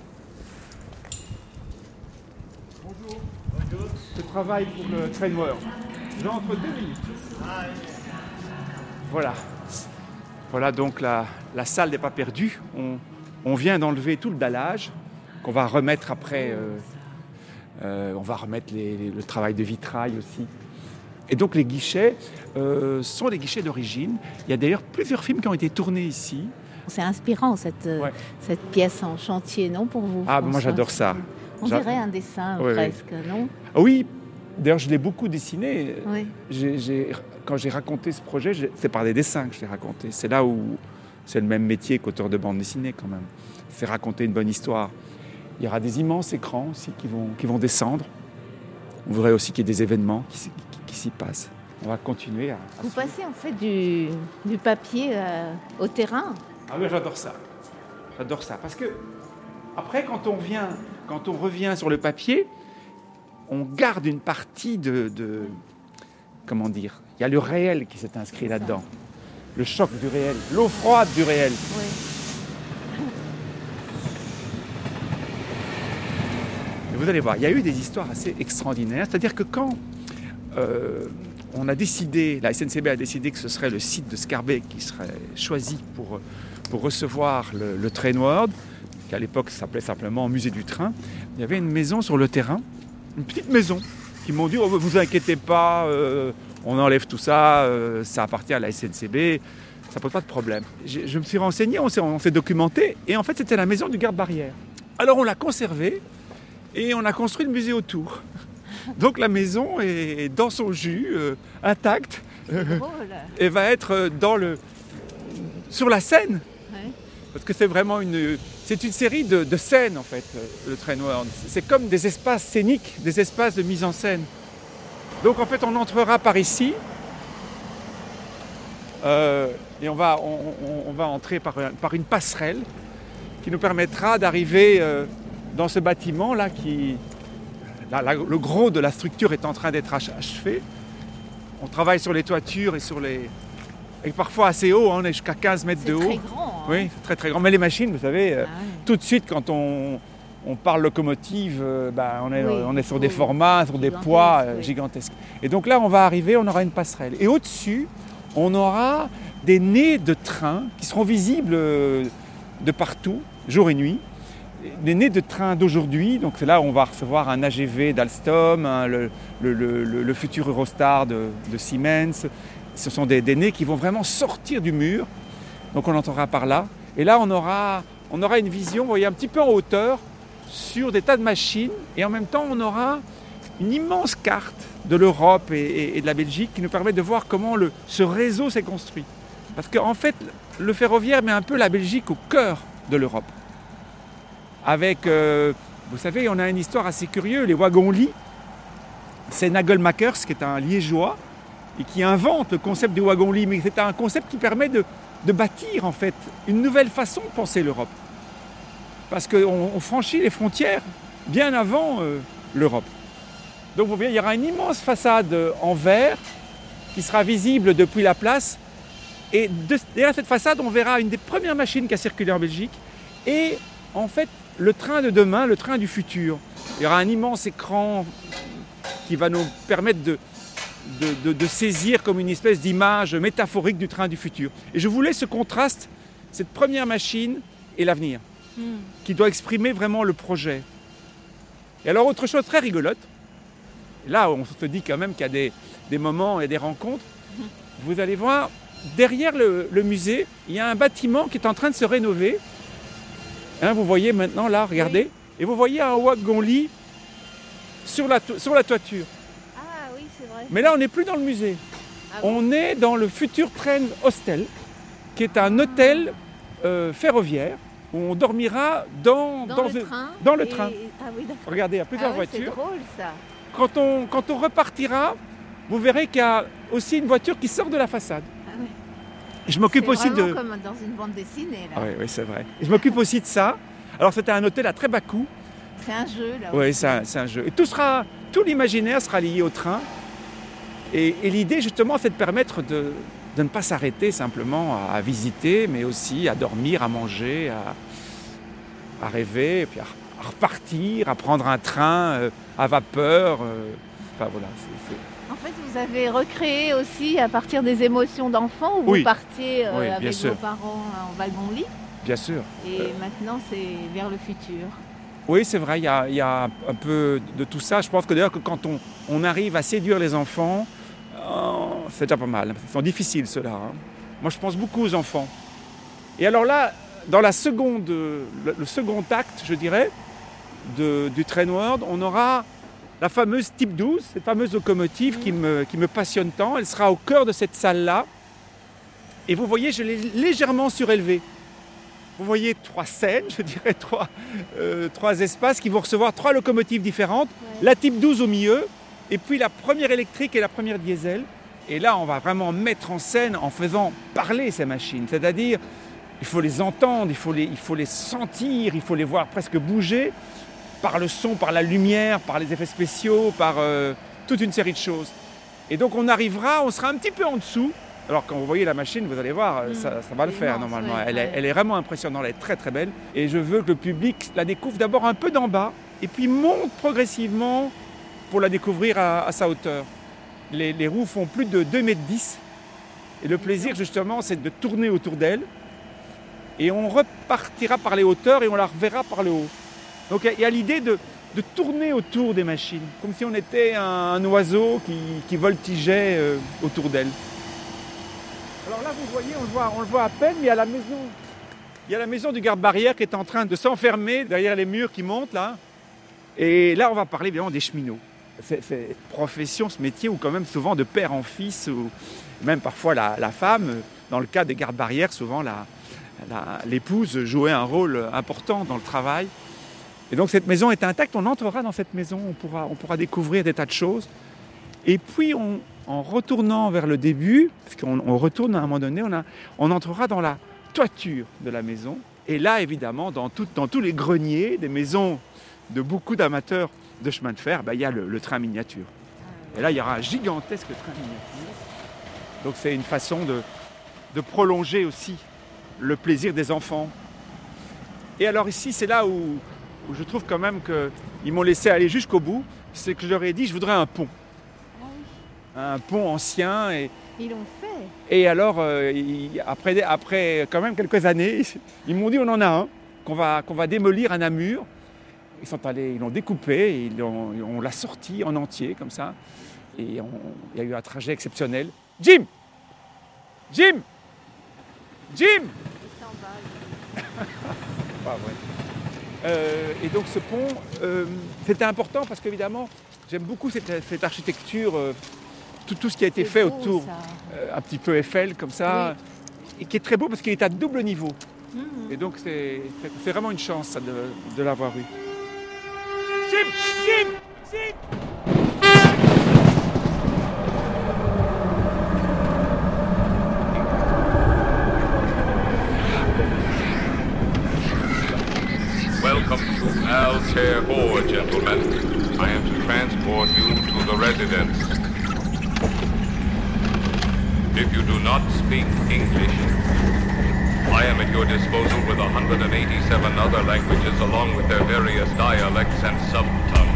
Bonjour. Bonjour. Je travaille pour le Trainworld. J'entre deux minutes. Voilà. Voilà donc la, la salle n'est pas perdue. On, on vient d'enlever tout le dallage qu'on va remettre après. Euh, euh, on va remettre les, les, le travail de vitrail aussi. Et donc les guichets euh, sont des guichets d'origine. Il y a d'ailleurs plusieurs films qui ont été tournés ici. C'est inspirant cette, ouais. cette pièce en chantier, non, pour vous? Ah, François, moi j'adore ça. On J'a... dirait un dessin oui, presque, oui. non? Oui, d'ailleurs je l'ai beaucoup dessiné. Oui. J'ai, j'ai, quand j'ai raconté ce projet, j'ai, c'est par des dessins que je l'ai raconté. C'est là où c'est le même métier qu'auteur de bande dessinée quand même. C'est raconter une bonne histoire. Il y aura des immenses écrans aussi qui vont, qui vont descendre. On voudrait aussi qu'il y ait des événements qui, qui, qui s'y passent. On va continuer à... à Vous passez en fait du, du papier euh, au terrain. Ah oui, j'adore ça. J'adore ça. Parce que après, quand on, vient, quand on revient sur le papier, on garde une partie de... de comment dire? Il y a le réel qui s'est inscrit là-dedans. Le choc du réel, l'eau froide du réel. Oui. Vous allez voir, il y a eu des histoires assez extraordinaires. C'est-à-dire que quand euh, on a décidé, la S N C B a décidé que ce serait le site de Scarbeck qui serait choisi pour, pour recevoir le, le Trainworld, qui à l'époque s'appelait simplement Musée du Train, il y avait une maison sur le terrain, une petite maison, qui m'ont dit oh, « vous inquiétez pas, euh, on enlève tout ça, euh, ça appartient à la S N C B, ça pose pas de problème ». Je, je me suis renseigné, on s'est, on s'est documenté, et en fait c'était la maison du garde-barrière. Alors on l'a conservée, et on a construit le musée autour. Donc la maison est dans son jus, euh, intacte, euh, et va être dans le, sur la scène. Ouais. Parce que c'est vraiment une, c'est une série de, de scènes en fait, le Trainworld. C'est comme des espaces scéniques, des espaces de mise en scène. Donc en fait on entrera par ici, euh, et on va, on, on, on va entrer par, par une passerelle qui nous permettra d'arriver euh, dans ce bâtiment-là qui... Là, là, le gros de la structure est en train d'être achevé. On travaille sur les toitures et sur les... Et parfois assez haut, hein, on est jusqu'à quinze mètres c'est de haut. C'est très grand. Hein. Oui, c'est très très grand. Mais les machines, vous savez, ah, euh, oui. tout de suite quand on, on parle locomotive, euh, bah, on, est, oui, on est sur des formats, sur des poids euh, oui. gigantesques. Et donc là, on va arriver, on aura une passerelle. Et au-dessus, on aura des nez de train qui seront visibles euh, de partout, jour et nuit. Des nez de train d'aujourd'hui, donc c'est là où on va recevoir un A G V d'Alstom, hein, le, le, le, le futur Eurostar de, de Siemens. Ce sont des, des nez qui vont vraiment sortir du mur, donc on entendra par là. Et là, on aura, on aura une vision, vous voyez, un petit peu en hauteur, sur des tas de machines, et en même temps, on aura une immense carte de l'Europe et, et, et de la Belgique qui nous permet de voir comment le, ce réseau s'est construit. Parce qu'en fait, le ferroviaire met un peu la Belgique au cœur de l'Europe. Avec, euh, vous savez, on a une histoire assez curieuse, les wagons-lits. C'est Nagelmakers, qui est un liégeois, et qui invente le concept du wagon-lit. Mais c'est un concept qui permet de, de bâtir, en fait, une nouvelle façon de penser l'Europe. Parce qu'on on franchit les frontières bien avant euh, l'Europe. Donc, vous voyez, il y aura une immense façade en verre qui sera visible depuis la place. Et de, derrière cette façade, on verra une des premières machines qui a circulé en Belgique. Et, en fait, le train de demain, le train du futur. Il y aura un immense écran qui va nous permettre de, de, de, de saisir comme une espèce d'image métaphorique du train du futur. Et je voulais ce contraste, cette première machine et l'avenir, mm. qui doit exprimer vraiment le projet. Et alors, autre chose très rigolote, là on se dit quand même qu'il y a des, des moments et des rencontres, mm. vous allez voir, derrière le, le musée, il y a un bâtiment qui est en train de se rénover. Hein, vous voyez maintenant là, regardez, oui. Et vous voyez un wagon-lit sur la, to- sur la toiture. Ah oui, c'est vrai. Mais là, on n'est plus dans le musée. Ah Ah bon? On est dans le futur Train Hostel, qui est un hôtel euh, ferroviaire où on dormira dans, Dans, dans le un- train. dans le et- train. Ah oui, d'accord. Regardez, il y a plusieurs Ah ouais, voitures. C'est drôle ça. Quand on, quand on repartira, vous verrez qu'il y a aussi une voiture qui sort de la façade. Ah ouais. Je m'occupe C'est aussi vraiment de... comme dans une bande dessinée là. Ah oui, oui, c'est vrai. Et je m'occupe aussi de ça. Alors c'était un hôtel à très bas coût. C'est un jeu là. Oui, aussi. c'est un, c'est un jeu. Et tout, sera, tout l'imaginaire sera lié au train. Et, et l'idée, justement, c'est de permettre de, de ne pas s'arrêter simplement à, à visiter, mais aussi à dormir, à manger, à, à rêver, et puis à, à repartir, à prendre un train euh, à vapeur. euh. Enfin voilà. c'est- c'est- En fait, vous avez recréé aussi à partir des émotions d'enfant où Oui. vous partiez euh, Oui, bien avec sûr. vos parents en wagon-lit. Bien sûr. Et maintenant, c'est vers le futur. Oui, c'est vrai, il y, a, il y a un peu de tout ça. Je pense que d'ailleurs que quand on, on arrive à séduire les enfants, oh, c'est déjà pas mal. Ils sont difficiles ceux-là. hein. Moi, je pense beaucoup aux enfants. Et alors là, dans la seconde, le, le second acte, je dirais, de, du Train World, on aura la fameuse Type douze, cette fameuse locomotive qui me, qui me passionne tant. Elle sera au cœur de cette salle-là. Et vous voyez, je l'ai légèrement surélevée. Vous voyez trois scènes, je dirais trois, euh, trois espaces qui vont recevoir trois locomotives différentes. Ouais. La Type douze au milieu, et puis la première électrique et la première diesel. Et là, on va vraiment mettre en scène en faisant parler ces machines. C'est-à-dire, il faut les entendre, il faut les, il faut les sentir, il faut les voir presque bouger par le son, par la lumière, par les effets spéciaux, par euh, toute une série de choses. Et donc on arrivera, on sera un petit peu en dessous. Alors quand vous voyez la machine, vous allez voir, Mmh. ça, ça va le C'est faire immense, normalement. ouais, elle, ouais. Est, elle est vraiment impressionnante, elle est très très belle. Et je veux que le public la découvre d'abord un peu d'en bas, et puis monte progressivement pour la découvrir à, à sa hauteur. Les, les roues font plus de deux mètres dix. Et le plaisir justement, c'est de tourner autour d'elle. Et on repartira par les hauteurs et on la reverra par le haut. Donc il y a l'idée de, de tourner autour des machines, comme si on était un, un oiseau qui, qui voltigeait euh, autour d'elle. Alors là, vous voyez, on le voit, on le voit à peine, mais il y a la maison. Il y a la maison du garde-barrière qui est en train de s'enfermer derrière les murs qui montent là. Et là, on va parler évidemment des cheminots. C'est, c'est profession, ce métier, où quand même souvent de père en fils, ou même parfois la, la femme, dans le cas des gardes-barrières, souvent la, la, l'épouse jouait un rôle important dans le travail. Et donc cette maison est intacte, on entrera dans cette maison, on pourra, on pourra découvrir des tas de choses. Et puis on, en retournant vers le début, parce qu'on on retourne à un moment donné, on, a, on entrera dans la toiture de la maison. Et là, évidemment, dans, tout, dans tous les greniers des maisons de beaucoup d'amateurs de chemin de fer, ben, il y a le, le train miniature. Et là, il y aura un gigantesque train miniature. Donc c'est une façon de, de prolonger aussi le plaisir des enfants. Et alors ici, c'est là où, où je trouve quand même qu'ils m'ont laissé aller jusqu'au bout. C'est que je leur ai dit, je voudrais un pont. Un pont ancien. Et, Ils l'ont fait. et alors, euh, ils- après, après quand même quelques années, ils m'ont dit, on en a un, qu'on va, qu'on va démolir à Namur. Ils sont allés, ils l'ont découpé, ils l'ont- on l'a sorti en entier, comme ça. Et on- il y a eu un trajet exceptionnel. Jim Jim Jim Ils s'emballent. Pas vrai. Euh, et donc ce pont, euh, c'était important parce qu'évidemment, j'aime beaucoup cette, cette architecture, euh, tout, tout ce qui a été C'est fait beau, autour, ça. euh, un petit peu Eiffel comme ça, et qui est très beau parce qu'il est à double niveau. Mhm. Et donc c'est, c'est- c'est vraiment une chance ça, de, de l'avoir eu. Jim Jim Jim Welcome to Altair Hall, gentlemen. I am to transport you to the residence. If you do not speak English, I am at your disposal with one hundred eighty-seven other languages along with their various dialects and subtongues.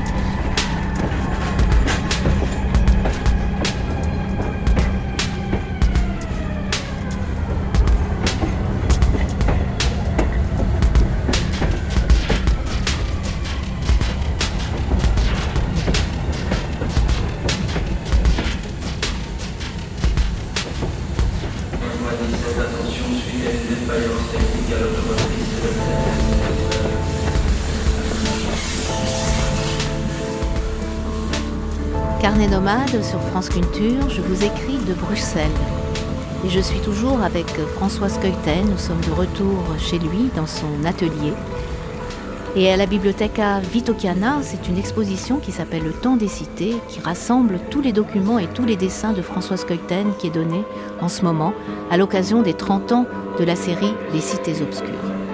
Cette attention suite à une défaillance technique à l'automotrice et le Carnet nomade sur France Culture, je vous écris de Bruxelles. Et je suis toujours avec François Skeuten, nous sommes de retour chez lui, dans son atelier. Et à la Biblioteca Witociana, c'est une exposition qui s'appelle Le Temps des cités, qui rassemble tous les documents et tous les dessins de François Skeuten qui est donné en ce moment à l'occasion des trente ans de la série Les Cités Obscures.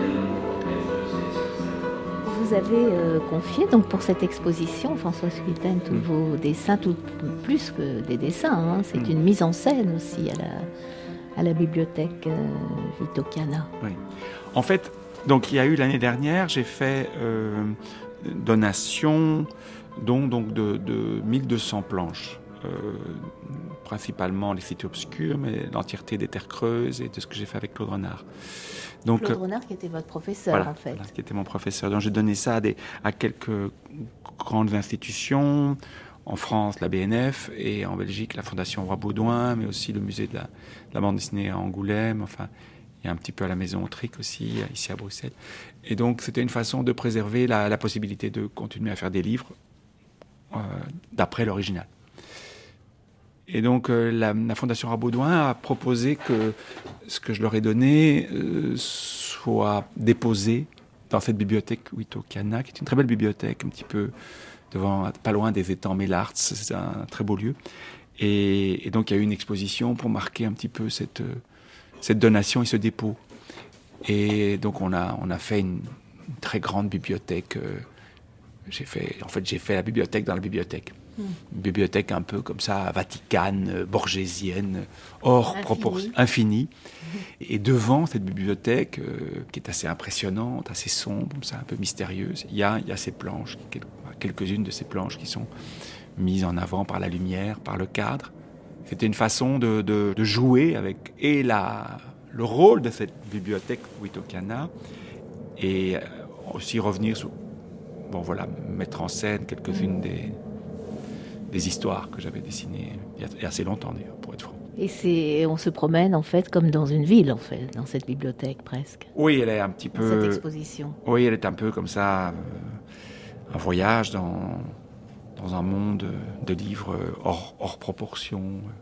Vous avez euh, confié donc pour cette exposition, François Skeuten, tous mmh. vos dessins, tout plus que des dessins, hein, c'est mmh. une mise en scène aussi à la, à la Bibliothèque euh, Witociana. Oui. En fait, donc il y a eu l'année dernière, j'ai fait euh, donation dont, donc de, de mille deux cents planches, euh, principalement les cités obscures, mais l'entièreté des terres creuses et de ce que j'ai fait avec Claude Renard. Donc, Claude Renard qui était votre professeur voilà, en fait. Voilà, qui était mon professeur. Donc j'ai donné ça à, des, à quelques grandes institutions, en France la B N F et en Belgique la Fondation Roi Baudouin, mais aussi le musée de la, de la bande dessinée à Angoulême, enfin il y a un petit peu à la Maison Autric aussi, ici à Bruxelles. Et donc c'était une façon de préserver la, la possibilité de continuer à faire des livres euh, d'après l'original. Et donc euh, la, la Fondation Rabaudouin a proposé que ce que je leur ai donné euh, soit déposé dans cette bibliothèque Witociana, qui est une très belle bibliothèque, un petit peu devant, pas loin des étangs Mellarts, c'est un très beau lieu. Et, et donc il y a eu une exposition pour marquer un petit peu cette, cette donation et ce dépôt. Et donc on a, on a fait une, une très grande bibliothèque. Euh, j'ai fait, en fait j'ai fait la bibliothèque dans la bibliothèque. Une bibliothèque un peu comme ça, vaticane, borgésienne, hors Infini. proportion, infinie. Et devant cette bibliothèque, euh, qui est assez impressionnante, assez sombre, comme ça, un peu mystérieuse, il y a, il y a ces planches, quelques-unes de ces planches qui sont mises en avant par la lumière, par le cadre. C'était une façon de, de, de jouer avec et la, le rôle de cette bibliothèque Witociana et aussi revenir sur, bon voilà, mettre en scène quelques-unes des des histoires que j'avais dessinées il y a assez longtemps d'ailleurs, pour être franc. Et c'est, on se promène en fait comme dans une ville en fait, dans cette bibliothèque presque. Oui, elle est un petit dans peu... cette exposition. Oui, elle est un peu comme ça, euh, un voyage dans, dans un monde de livres hors, hors proportion.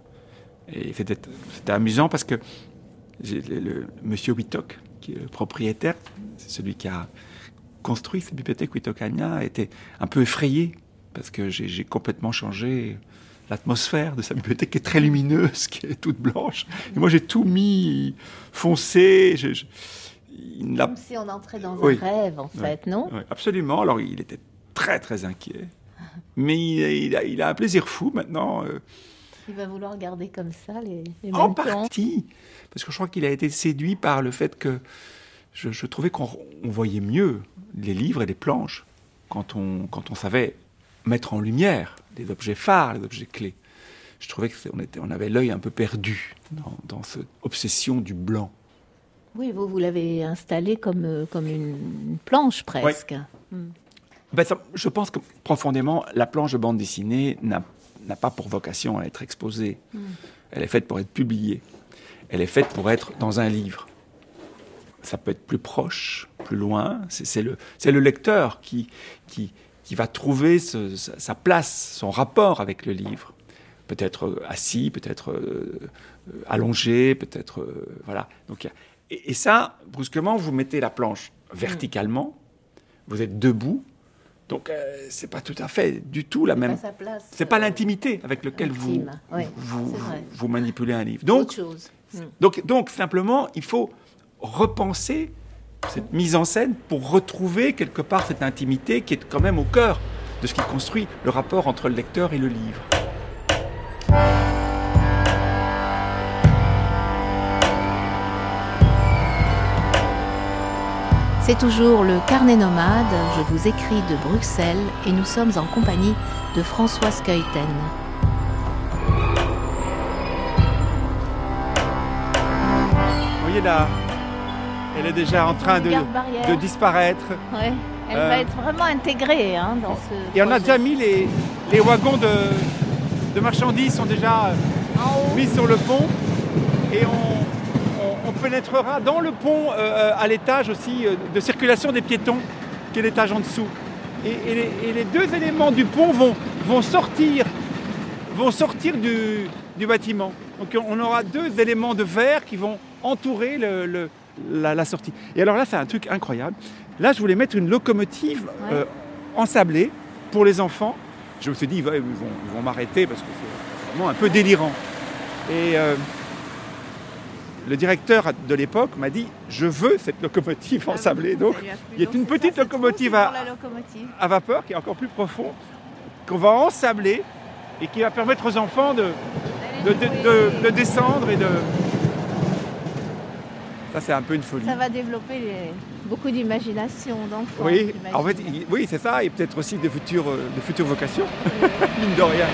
Et c'était, c'était amusant parce que j'ai, le, le monsieur Witok, qui est le propriétaire, c'est celui qui a construit cette bibliothèque Witociana, était un peu effrayé parce que j'ai, j'ai complètement changé l'atmosphère de sa bibliothèque qui est très lumineuse, qui est toute blanche. Et moi, j'ai tout mis foncé. Je, je, il Comme si on entrait dans oui. un rêve, en fait, oui. non ? Oui, absolument. Alors, il était très, très inquiet. Mais il, il, a, il a un plaisir fou, maintenant. Euh, il va vouloir garder comme ça les, les en mêmes partie. Parce que je crois qu'il a été séduit par le fait que je, je trouvais qu'on on voyait mieux les livres et les planches quand on, quand on savait mettre en lumière les objets phares, les objets clés. Je trouvais qu'on était, on avait l'œil un peu perdu dans, dans cette obsession du blanc. Oui, vous, vous l'avez installé comme, comme une, une planche presque. Ouais. Mm. Ben ça, je pense que profondément, la planche de bande dessinée n'a, n'a pas pour vocation à être exposée. Mm. Elle est faite pour être publiée. Elle est faite pour être dans un livre. Ça peut être plus proche, plus loin. C'est, c'est, le, c'est le lecteur qui... qui qui va trouver ce, sa, sa place, son rapport avec le livre. Peut-être assis, peut-être euh, allongé, peut-être... Euh, voilà. Donc, et, et ça, brusquement, vous mettez la planche verticalement, vous êtes debout, donc euh, c'est pas tout à fait du tout la c'est même... Pas sa place, c'est pas l'intimité avec laquelle vous, oui, vous, vous, vous manipulez un livre. Donc, autre chose. donc, donc, simplement, il faut repenser cette mise en scène pour retrouver quelque part cette intimité qui est quand même au cœur de ce qui construit le rapport entre le lecteur et le livre. C'est toujours le Carnet nomade, je vous écris de Bruxelles et nous sommes en compagnie de François Skeuten. Vous voyez là, elle est déjà en train de, de disparaître. Ouais, elle euh, va être vraiment intégrée hein, dans ce Et on projet. a déjà mis les, les wagons de, de marchandises sont déjà mis sur le pont et on, on, on pénétrera dans le pont euh, à l'étage aussi euh, de circulation des piétons qui est l'étage en dessous. Et, et, les, et les deux éléments du pont vont, vont sortir vont sortir du, du bâtiment. Donc on aura deux éléments de verre qui vont entourer le, le, la, la sortie. Et alors là, c'est un truc incroyable. Là, je voulais mettre une locomotive ouais. euh, ensablée pour les enfants. Je me suis dit, ils vont, ils vont, ils vont m'arrêter parce que c'est vraiment un peu délirant. Et euh, le directeur de l'époque m'a dit, je veux cette locomotive ah, ensablée. Donc, il y a une petite ça, locomotive, à, locomotive à vapeur qui est encore plus profonde, qu'on va ensabler et qui va permettre aux enfants de, de, de, de, de descendre et de... Ça, c'est un peu une folie. Ça va développer les... beaucoup d'imagination d'enfants. Oui, en fait, oui, c'est ça, et peut-être aussi de futures, de futures vocations, oui. Mine de rien.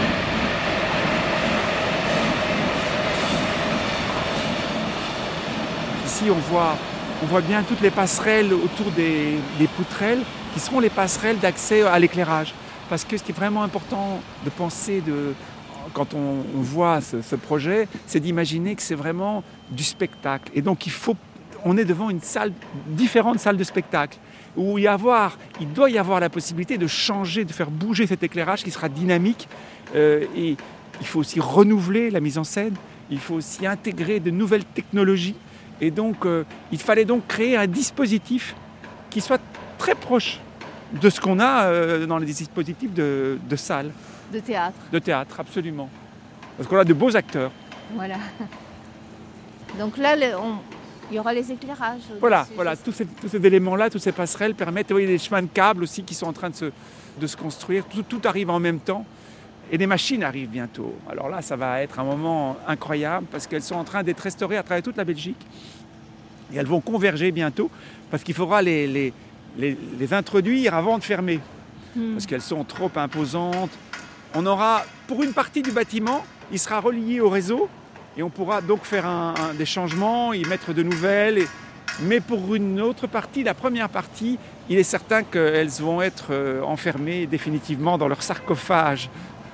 Ici, on voit, on voit bien toutes les passerelles autour des, des poutrelles, qui seront les passerelles d'accès à l'éclairage. Parce que ce qui est vraiment important de penser, de, quand on, on voit ce, ce projet, c'est d'imaginer que c'est vraiment du spectacle. Et donc, il faut, on est devant une salle, différentes salles de spectacle, où il, y avoir, il doit y avoir la possibilité de changer, de faire bouger cet éclairage qui sera dynamique. Euh, et il faut aussi renouveler la mise en scène, il faut aussi intégrer de nouvelles technologies. Et donc, euh, il fallait donc créer un dispositif qui soit très proche de ce qu'on a euh, dans les dispositifs de, de salle. De théâtre. De théâtre, absolument. Parce qu'on a de beaux acteurs. Voilà. Donc là, le, on, il y aura les éclairages. Voilà, voilà. Tous ces, tous ces éléments-là, toutes ces passerelles permettent... Vous voyez, les chemins de câbles aussi qui sont en train de se, de se construire. Tout, tout arrive en même temps. Et les machines arrivent bientôt. Alors là, ça va être un moment incroyable parce qu'elles sont en train d'être restaurées à travers toute la Belgique. Et elles vont converger bientôt parce qu'il faudra les... les Les, les introduire avant de fermer, mmh. parce qu'elles sont trop imposantes. On aura, pour une partie du bâtiment, il sera relié au réseau et on pourra donc faire un, un, des changements, y mettre de nouvelles. Et, mais pour une autre partie, la première partie, il est certain qu'elles vont être euh, enfermées définitivement dans leur sarcophage.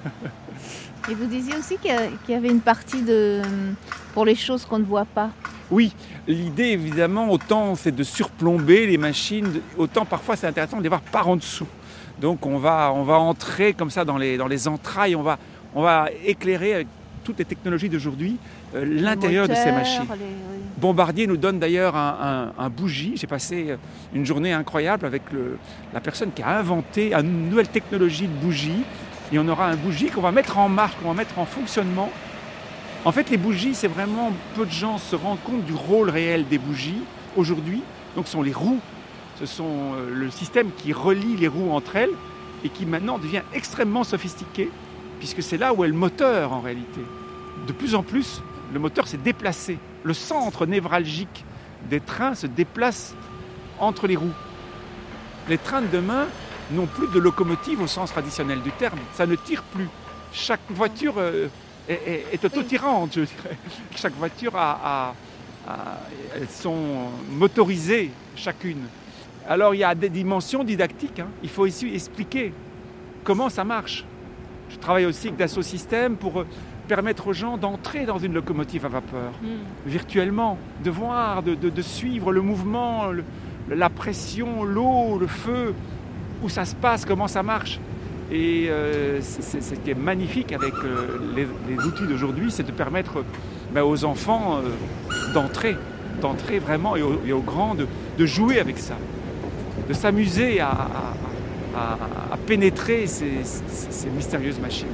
Et vous disiez aussi qu'il y, a, qu'il y avait une partie de, pour les choses qu'on ne voit pas. Oui, l'idée évidemment, autant c'est de surplomber les machines, autant parfois c'est intéressant de les voir par en dessous. Donc on va, on va entrer comme ça dans les, dans les entrailles, on va, on va éclairer avec toutes les technologies d'aujourd'hui euh, l'intérieur moteurs, de ces machines. Les, oui. Bombardier nous donne d'ailleurs un, un, un bougie. J'ai passé une journée incroyable avec le, la personne qui a inventé une nouvelle technologie de bougie. Et on aura un bougie qu'on va mettre en marche, qu'on va mettre en fonctionnement. En fait, les bougies, c'est vraiment... Peu de gens se rendent compte du rôle réel des bougies aujourd'hui. Donc, ce sont les roues. Ce sont le système qui relie les roues entre elles et qui maintenant devient extrêmement sophistiqué puisque c'est là où est le moteur en réalité. De plus en plus, le moteur s'est déplacé. Le centre névralgique des trains se déplace entre les roues. Les trains de demain n'ont plus de locomotive au sens traditionnel du terme. Ça ne tire plus. Chaque voiture... Euh, est, est autotirante, je dirais. Chaque voiture a, a, a... Elles sont motorisées, chacune. Alors, il y a des dimensions didactiques. Hein. Il faut aussi expliquer comment ça marche. Je travaille aussi avec Dassault Systèmes pour permettre aux gens d'entrer dans une locomotive à vapeur, mmh. virtuellement, de voir, de, de, de suivre le mouvement, le, la pression, l'eau, le feu, où ça se passe, comment ça marche. Et euh, c'est, ce qui est magnifique avec euh, les, les outils d'aujourd'hui, c'est de permettre ben, aux enfants euh, d'entrer, d'entrer vraiment, et aux, et aux grands de, de jouer avec ça, de s'amuser à, à, à, à pénétrer ces, ces, ces mystérieuses machines.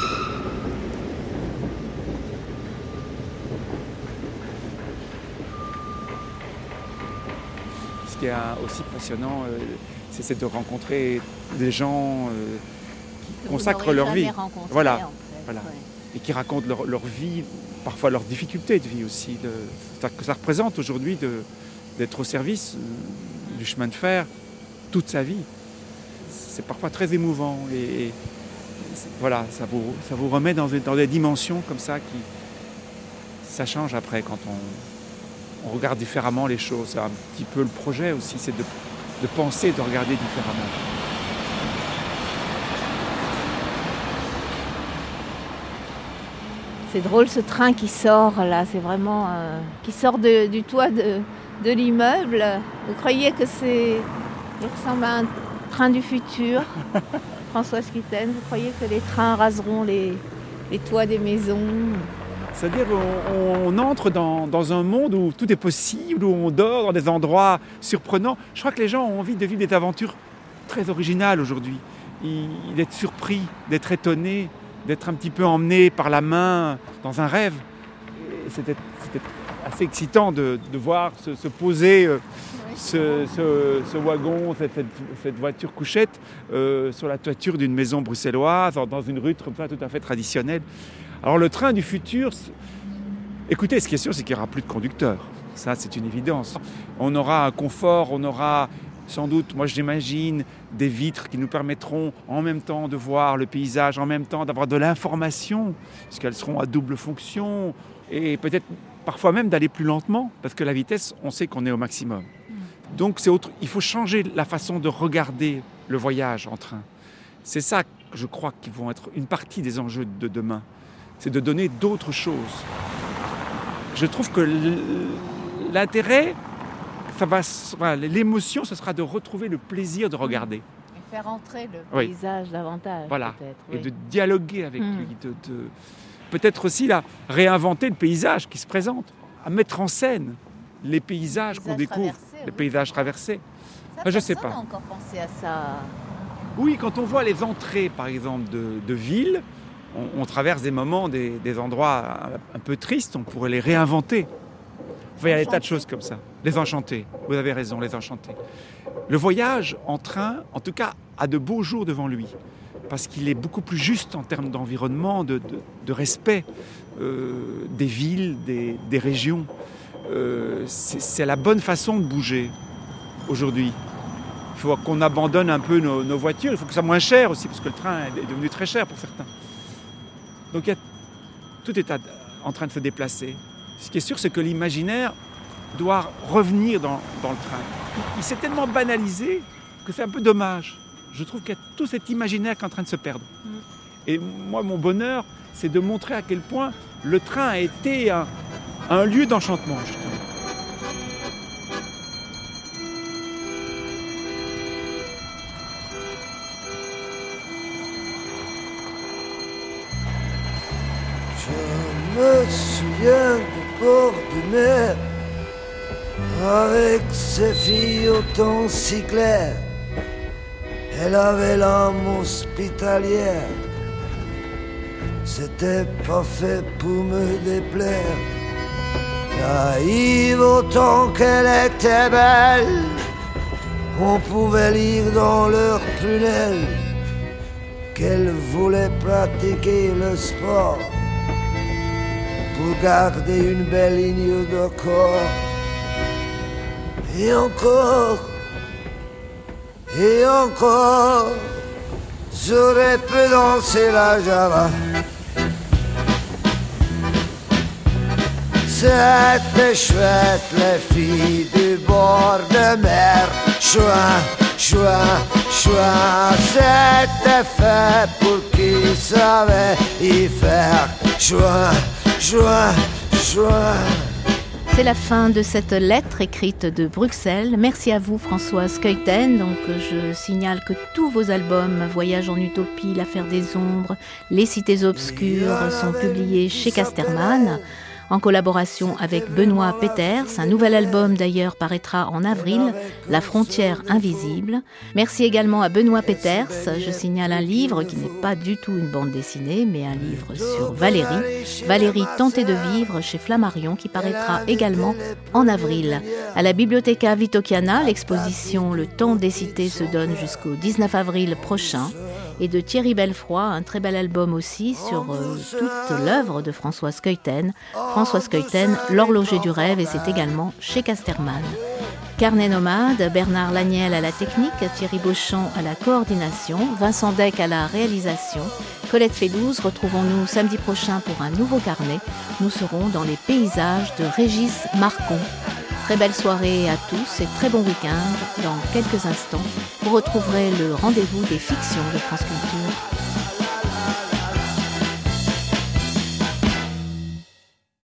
Ce qui est aussi passionnant, euh, c'est, c'est de rencontrer des gens euh, qui consacrent leur vie, voilà, en fait, voilà. Ouais. Et qui racontent leur, leur vie, parfois leurs difficultés de vie aussi, de, ça, que ça représente aujourd'hui de, d'être au service du chemin de fer toute sa vie. C'est parfois très émouvant et, et voilà, ça vous, ça vous remet dans, dans des dimensions comme ça qui, ça change après quand on, on regarde différemment les choses. C'est un petit peu le projet aussi, c'est de, de penser, de regarder différemment. C'est drôle ce train qui sort là, c'est vraiment euh, qui sort de, du toit de, de l'immeuble. Vous croyez que c'est, il ressemble à un train du futur, Françoise Quitaine, vous croyez que les trains raseront les, les toits des maisons. C'est-à-dire on, on entre dans, dans un monde où tout est possible, où on dort dans des endroits surprenants. Je crois que les gens ont envie de vivre des aventures très originales aujourd'hui. Il, d'être surpris, d'être étonné, d'être un petit peu emmené par la main dans un rêve. Et c'était, c'était assez excitant de, de voir se, se poser euh, ce, ce, ce wagon, cette, cette, cette voiture couchette euh, sur la toiture d'une maison bruxelloise, dans une rue comme ça, tout à fait traditionnelle. Alors le train du futur, écoutez, ce qui est sûr, c'est qu'il n'y aura plus de conducteur. Ça, c'est une évidence. On aura un confort, on aura sans doute, moi j'imagine, des vitres qui nous permettront en même temps de voir le paysage, en même temps d'avoir de l'information, puisqu'elles seront à double fonction, et peut-être parfois même d'aller plus lentement, parce que la vitesse, on sait qu'on est au maximum. Donc c'est autre, il faut changer la façon de regarder le voyage en train. C'est ça, je crois, qui vont être une partie des enjeux de demain. C'est de donner d'autres choses. Je trouve que l'intérêt, ça va, voilà, l'émotion, ce sera de retrouver le plaisir de regarder. Et faire entrer le oui. paysage davantage, voilà. peut-être. Et oui. de dialoguer avec mmh. lui. De, de... Peut-être aussi là, réinventer le paysage qui se présente, à mettre en scène les paysages les qu'on découvre, les oui. paysages traversés. Ça, enfin, je ne sais pas. Personne n'a encore pensé à ça. Oui, quand on voit les entrées, par exemple, de, de villes, on, on traverse des moments, des, des endroits un, un peu tristes, on pourrait les réinventer. Enfin, il y a des tas de choses comme ça. Les enchanter, vous avez raison, les enchanter. Le voyage en train, en tout cas, a de beaux jours devant lui, parce qu'il est beaucoup plus juste en termes d'environnement, de, de, de respect euh, des villes, des, des régions. Euh, c'est, c'est la bonne façon de bouger aujourd'hui. Il faut qu'on abandonne un peu nos, nos voitures, il faut que ça soit moins cher aussi, parce que le train est devenu très cher pour certains. Donc il y a, tout est à, en train de se déplacer. Ce qui est sûr, c'est que l'imaginaire doit revenir dans, dans le train. Il s'est tellement banalisé que c'est un peu dommage. Je trouve qu'il y a tout cet imaginaire qui est en train de se perdre. Mm. Et moi, mon bonheur, c'est de montrer à quel point le train a été un, un lieu d'enchantement, justement. Je me souviens du bord de mer, avec ses filles au temps si clair. Elle avait l'âme hospitalière, c'était pas fait pour me déplaire. Naïve autant qu'elle était belle, on pouvait lire dans leurs prunelles qu'elle voulait pratiquer le sport pour garder une belle ligne de corps. Et encore, et encore, j'aurais pu danser la java. C'était chouette, les filles du bord de mer. Chouin, chouin, chouin, c'était fait pour qui savait y faire. Chouin, chouin, chouin. C'est la fin de cette lettre écrite de Bruxelles. Merci à vous, Françoise Skeuten. Donc, je signale que tous vos albums, Voyage en Utopie, L'Affaire des Ombres, Les Cités Obscures, sont publiés chez Casterman, en collaboration avec Benoît Peters. Un nouvel album d'ailleurs paraîtra en avril, La Frontière Invisible. Merci également à Benoît Peters. Je signale un livre qui n'est pas du tout une bande dessinée, mais un livre sur Valérie. Valérie Tentée de vivre chez Flammarion, qui paraîtra également en avril. À la Bibliotheca Vitokiana, l'exposition Le Temps des Cités se donne jusqu'au dix-neuf avril prochain. Et de Thierry Belfroy, un très bel album aussi sur euh, toute l'œuvre de Françoise Skeuten. Françoise Skeuten, L'Horloger du rêve, et c'est également chez Casterman. Carnet nomade, Bernard Laniel à la technique, Thierry Beauchamp à la coordination, Vincent Deck à la réalisation, Colette Félouz. Retrouvons-nous samedi prochain pour un nouveau carnet. Nous serons dans les paysages de Régis Marcon. Très belle soirée à tous et très bon week-end. Dans quelques instants, vous retrouverez le rendez-vous des fictions de France Culture.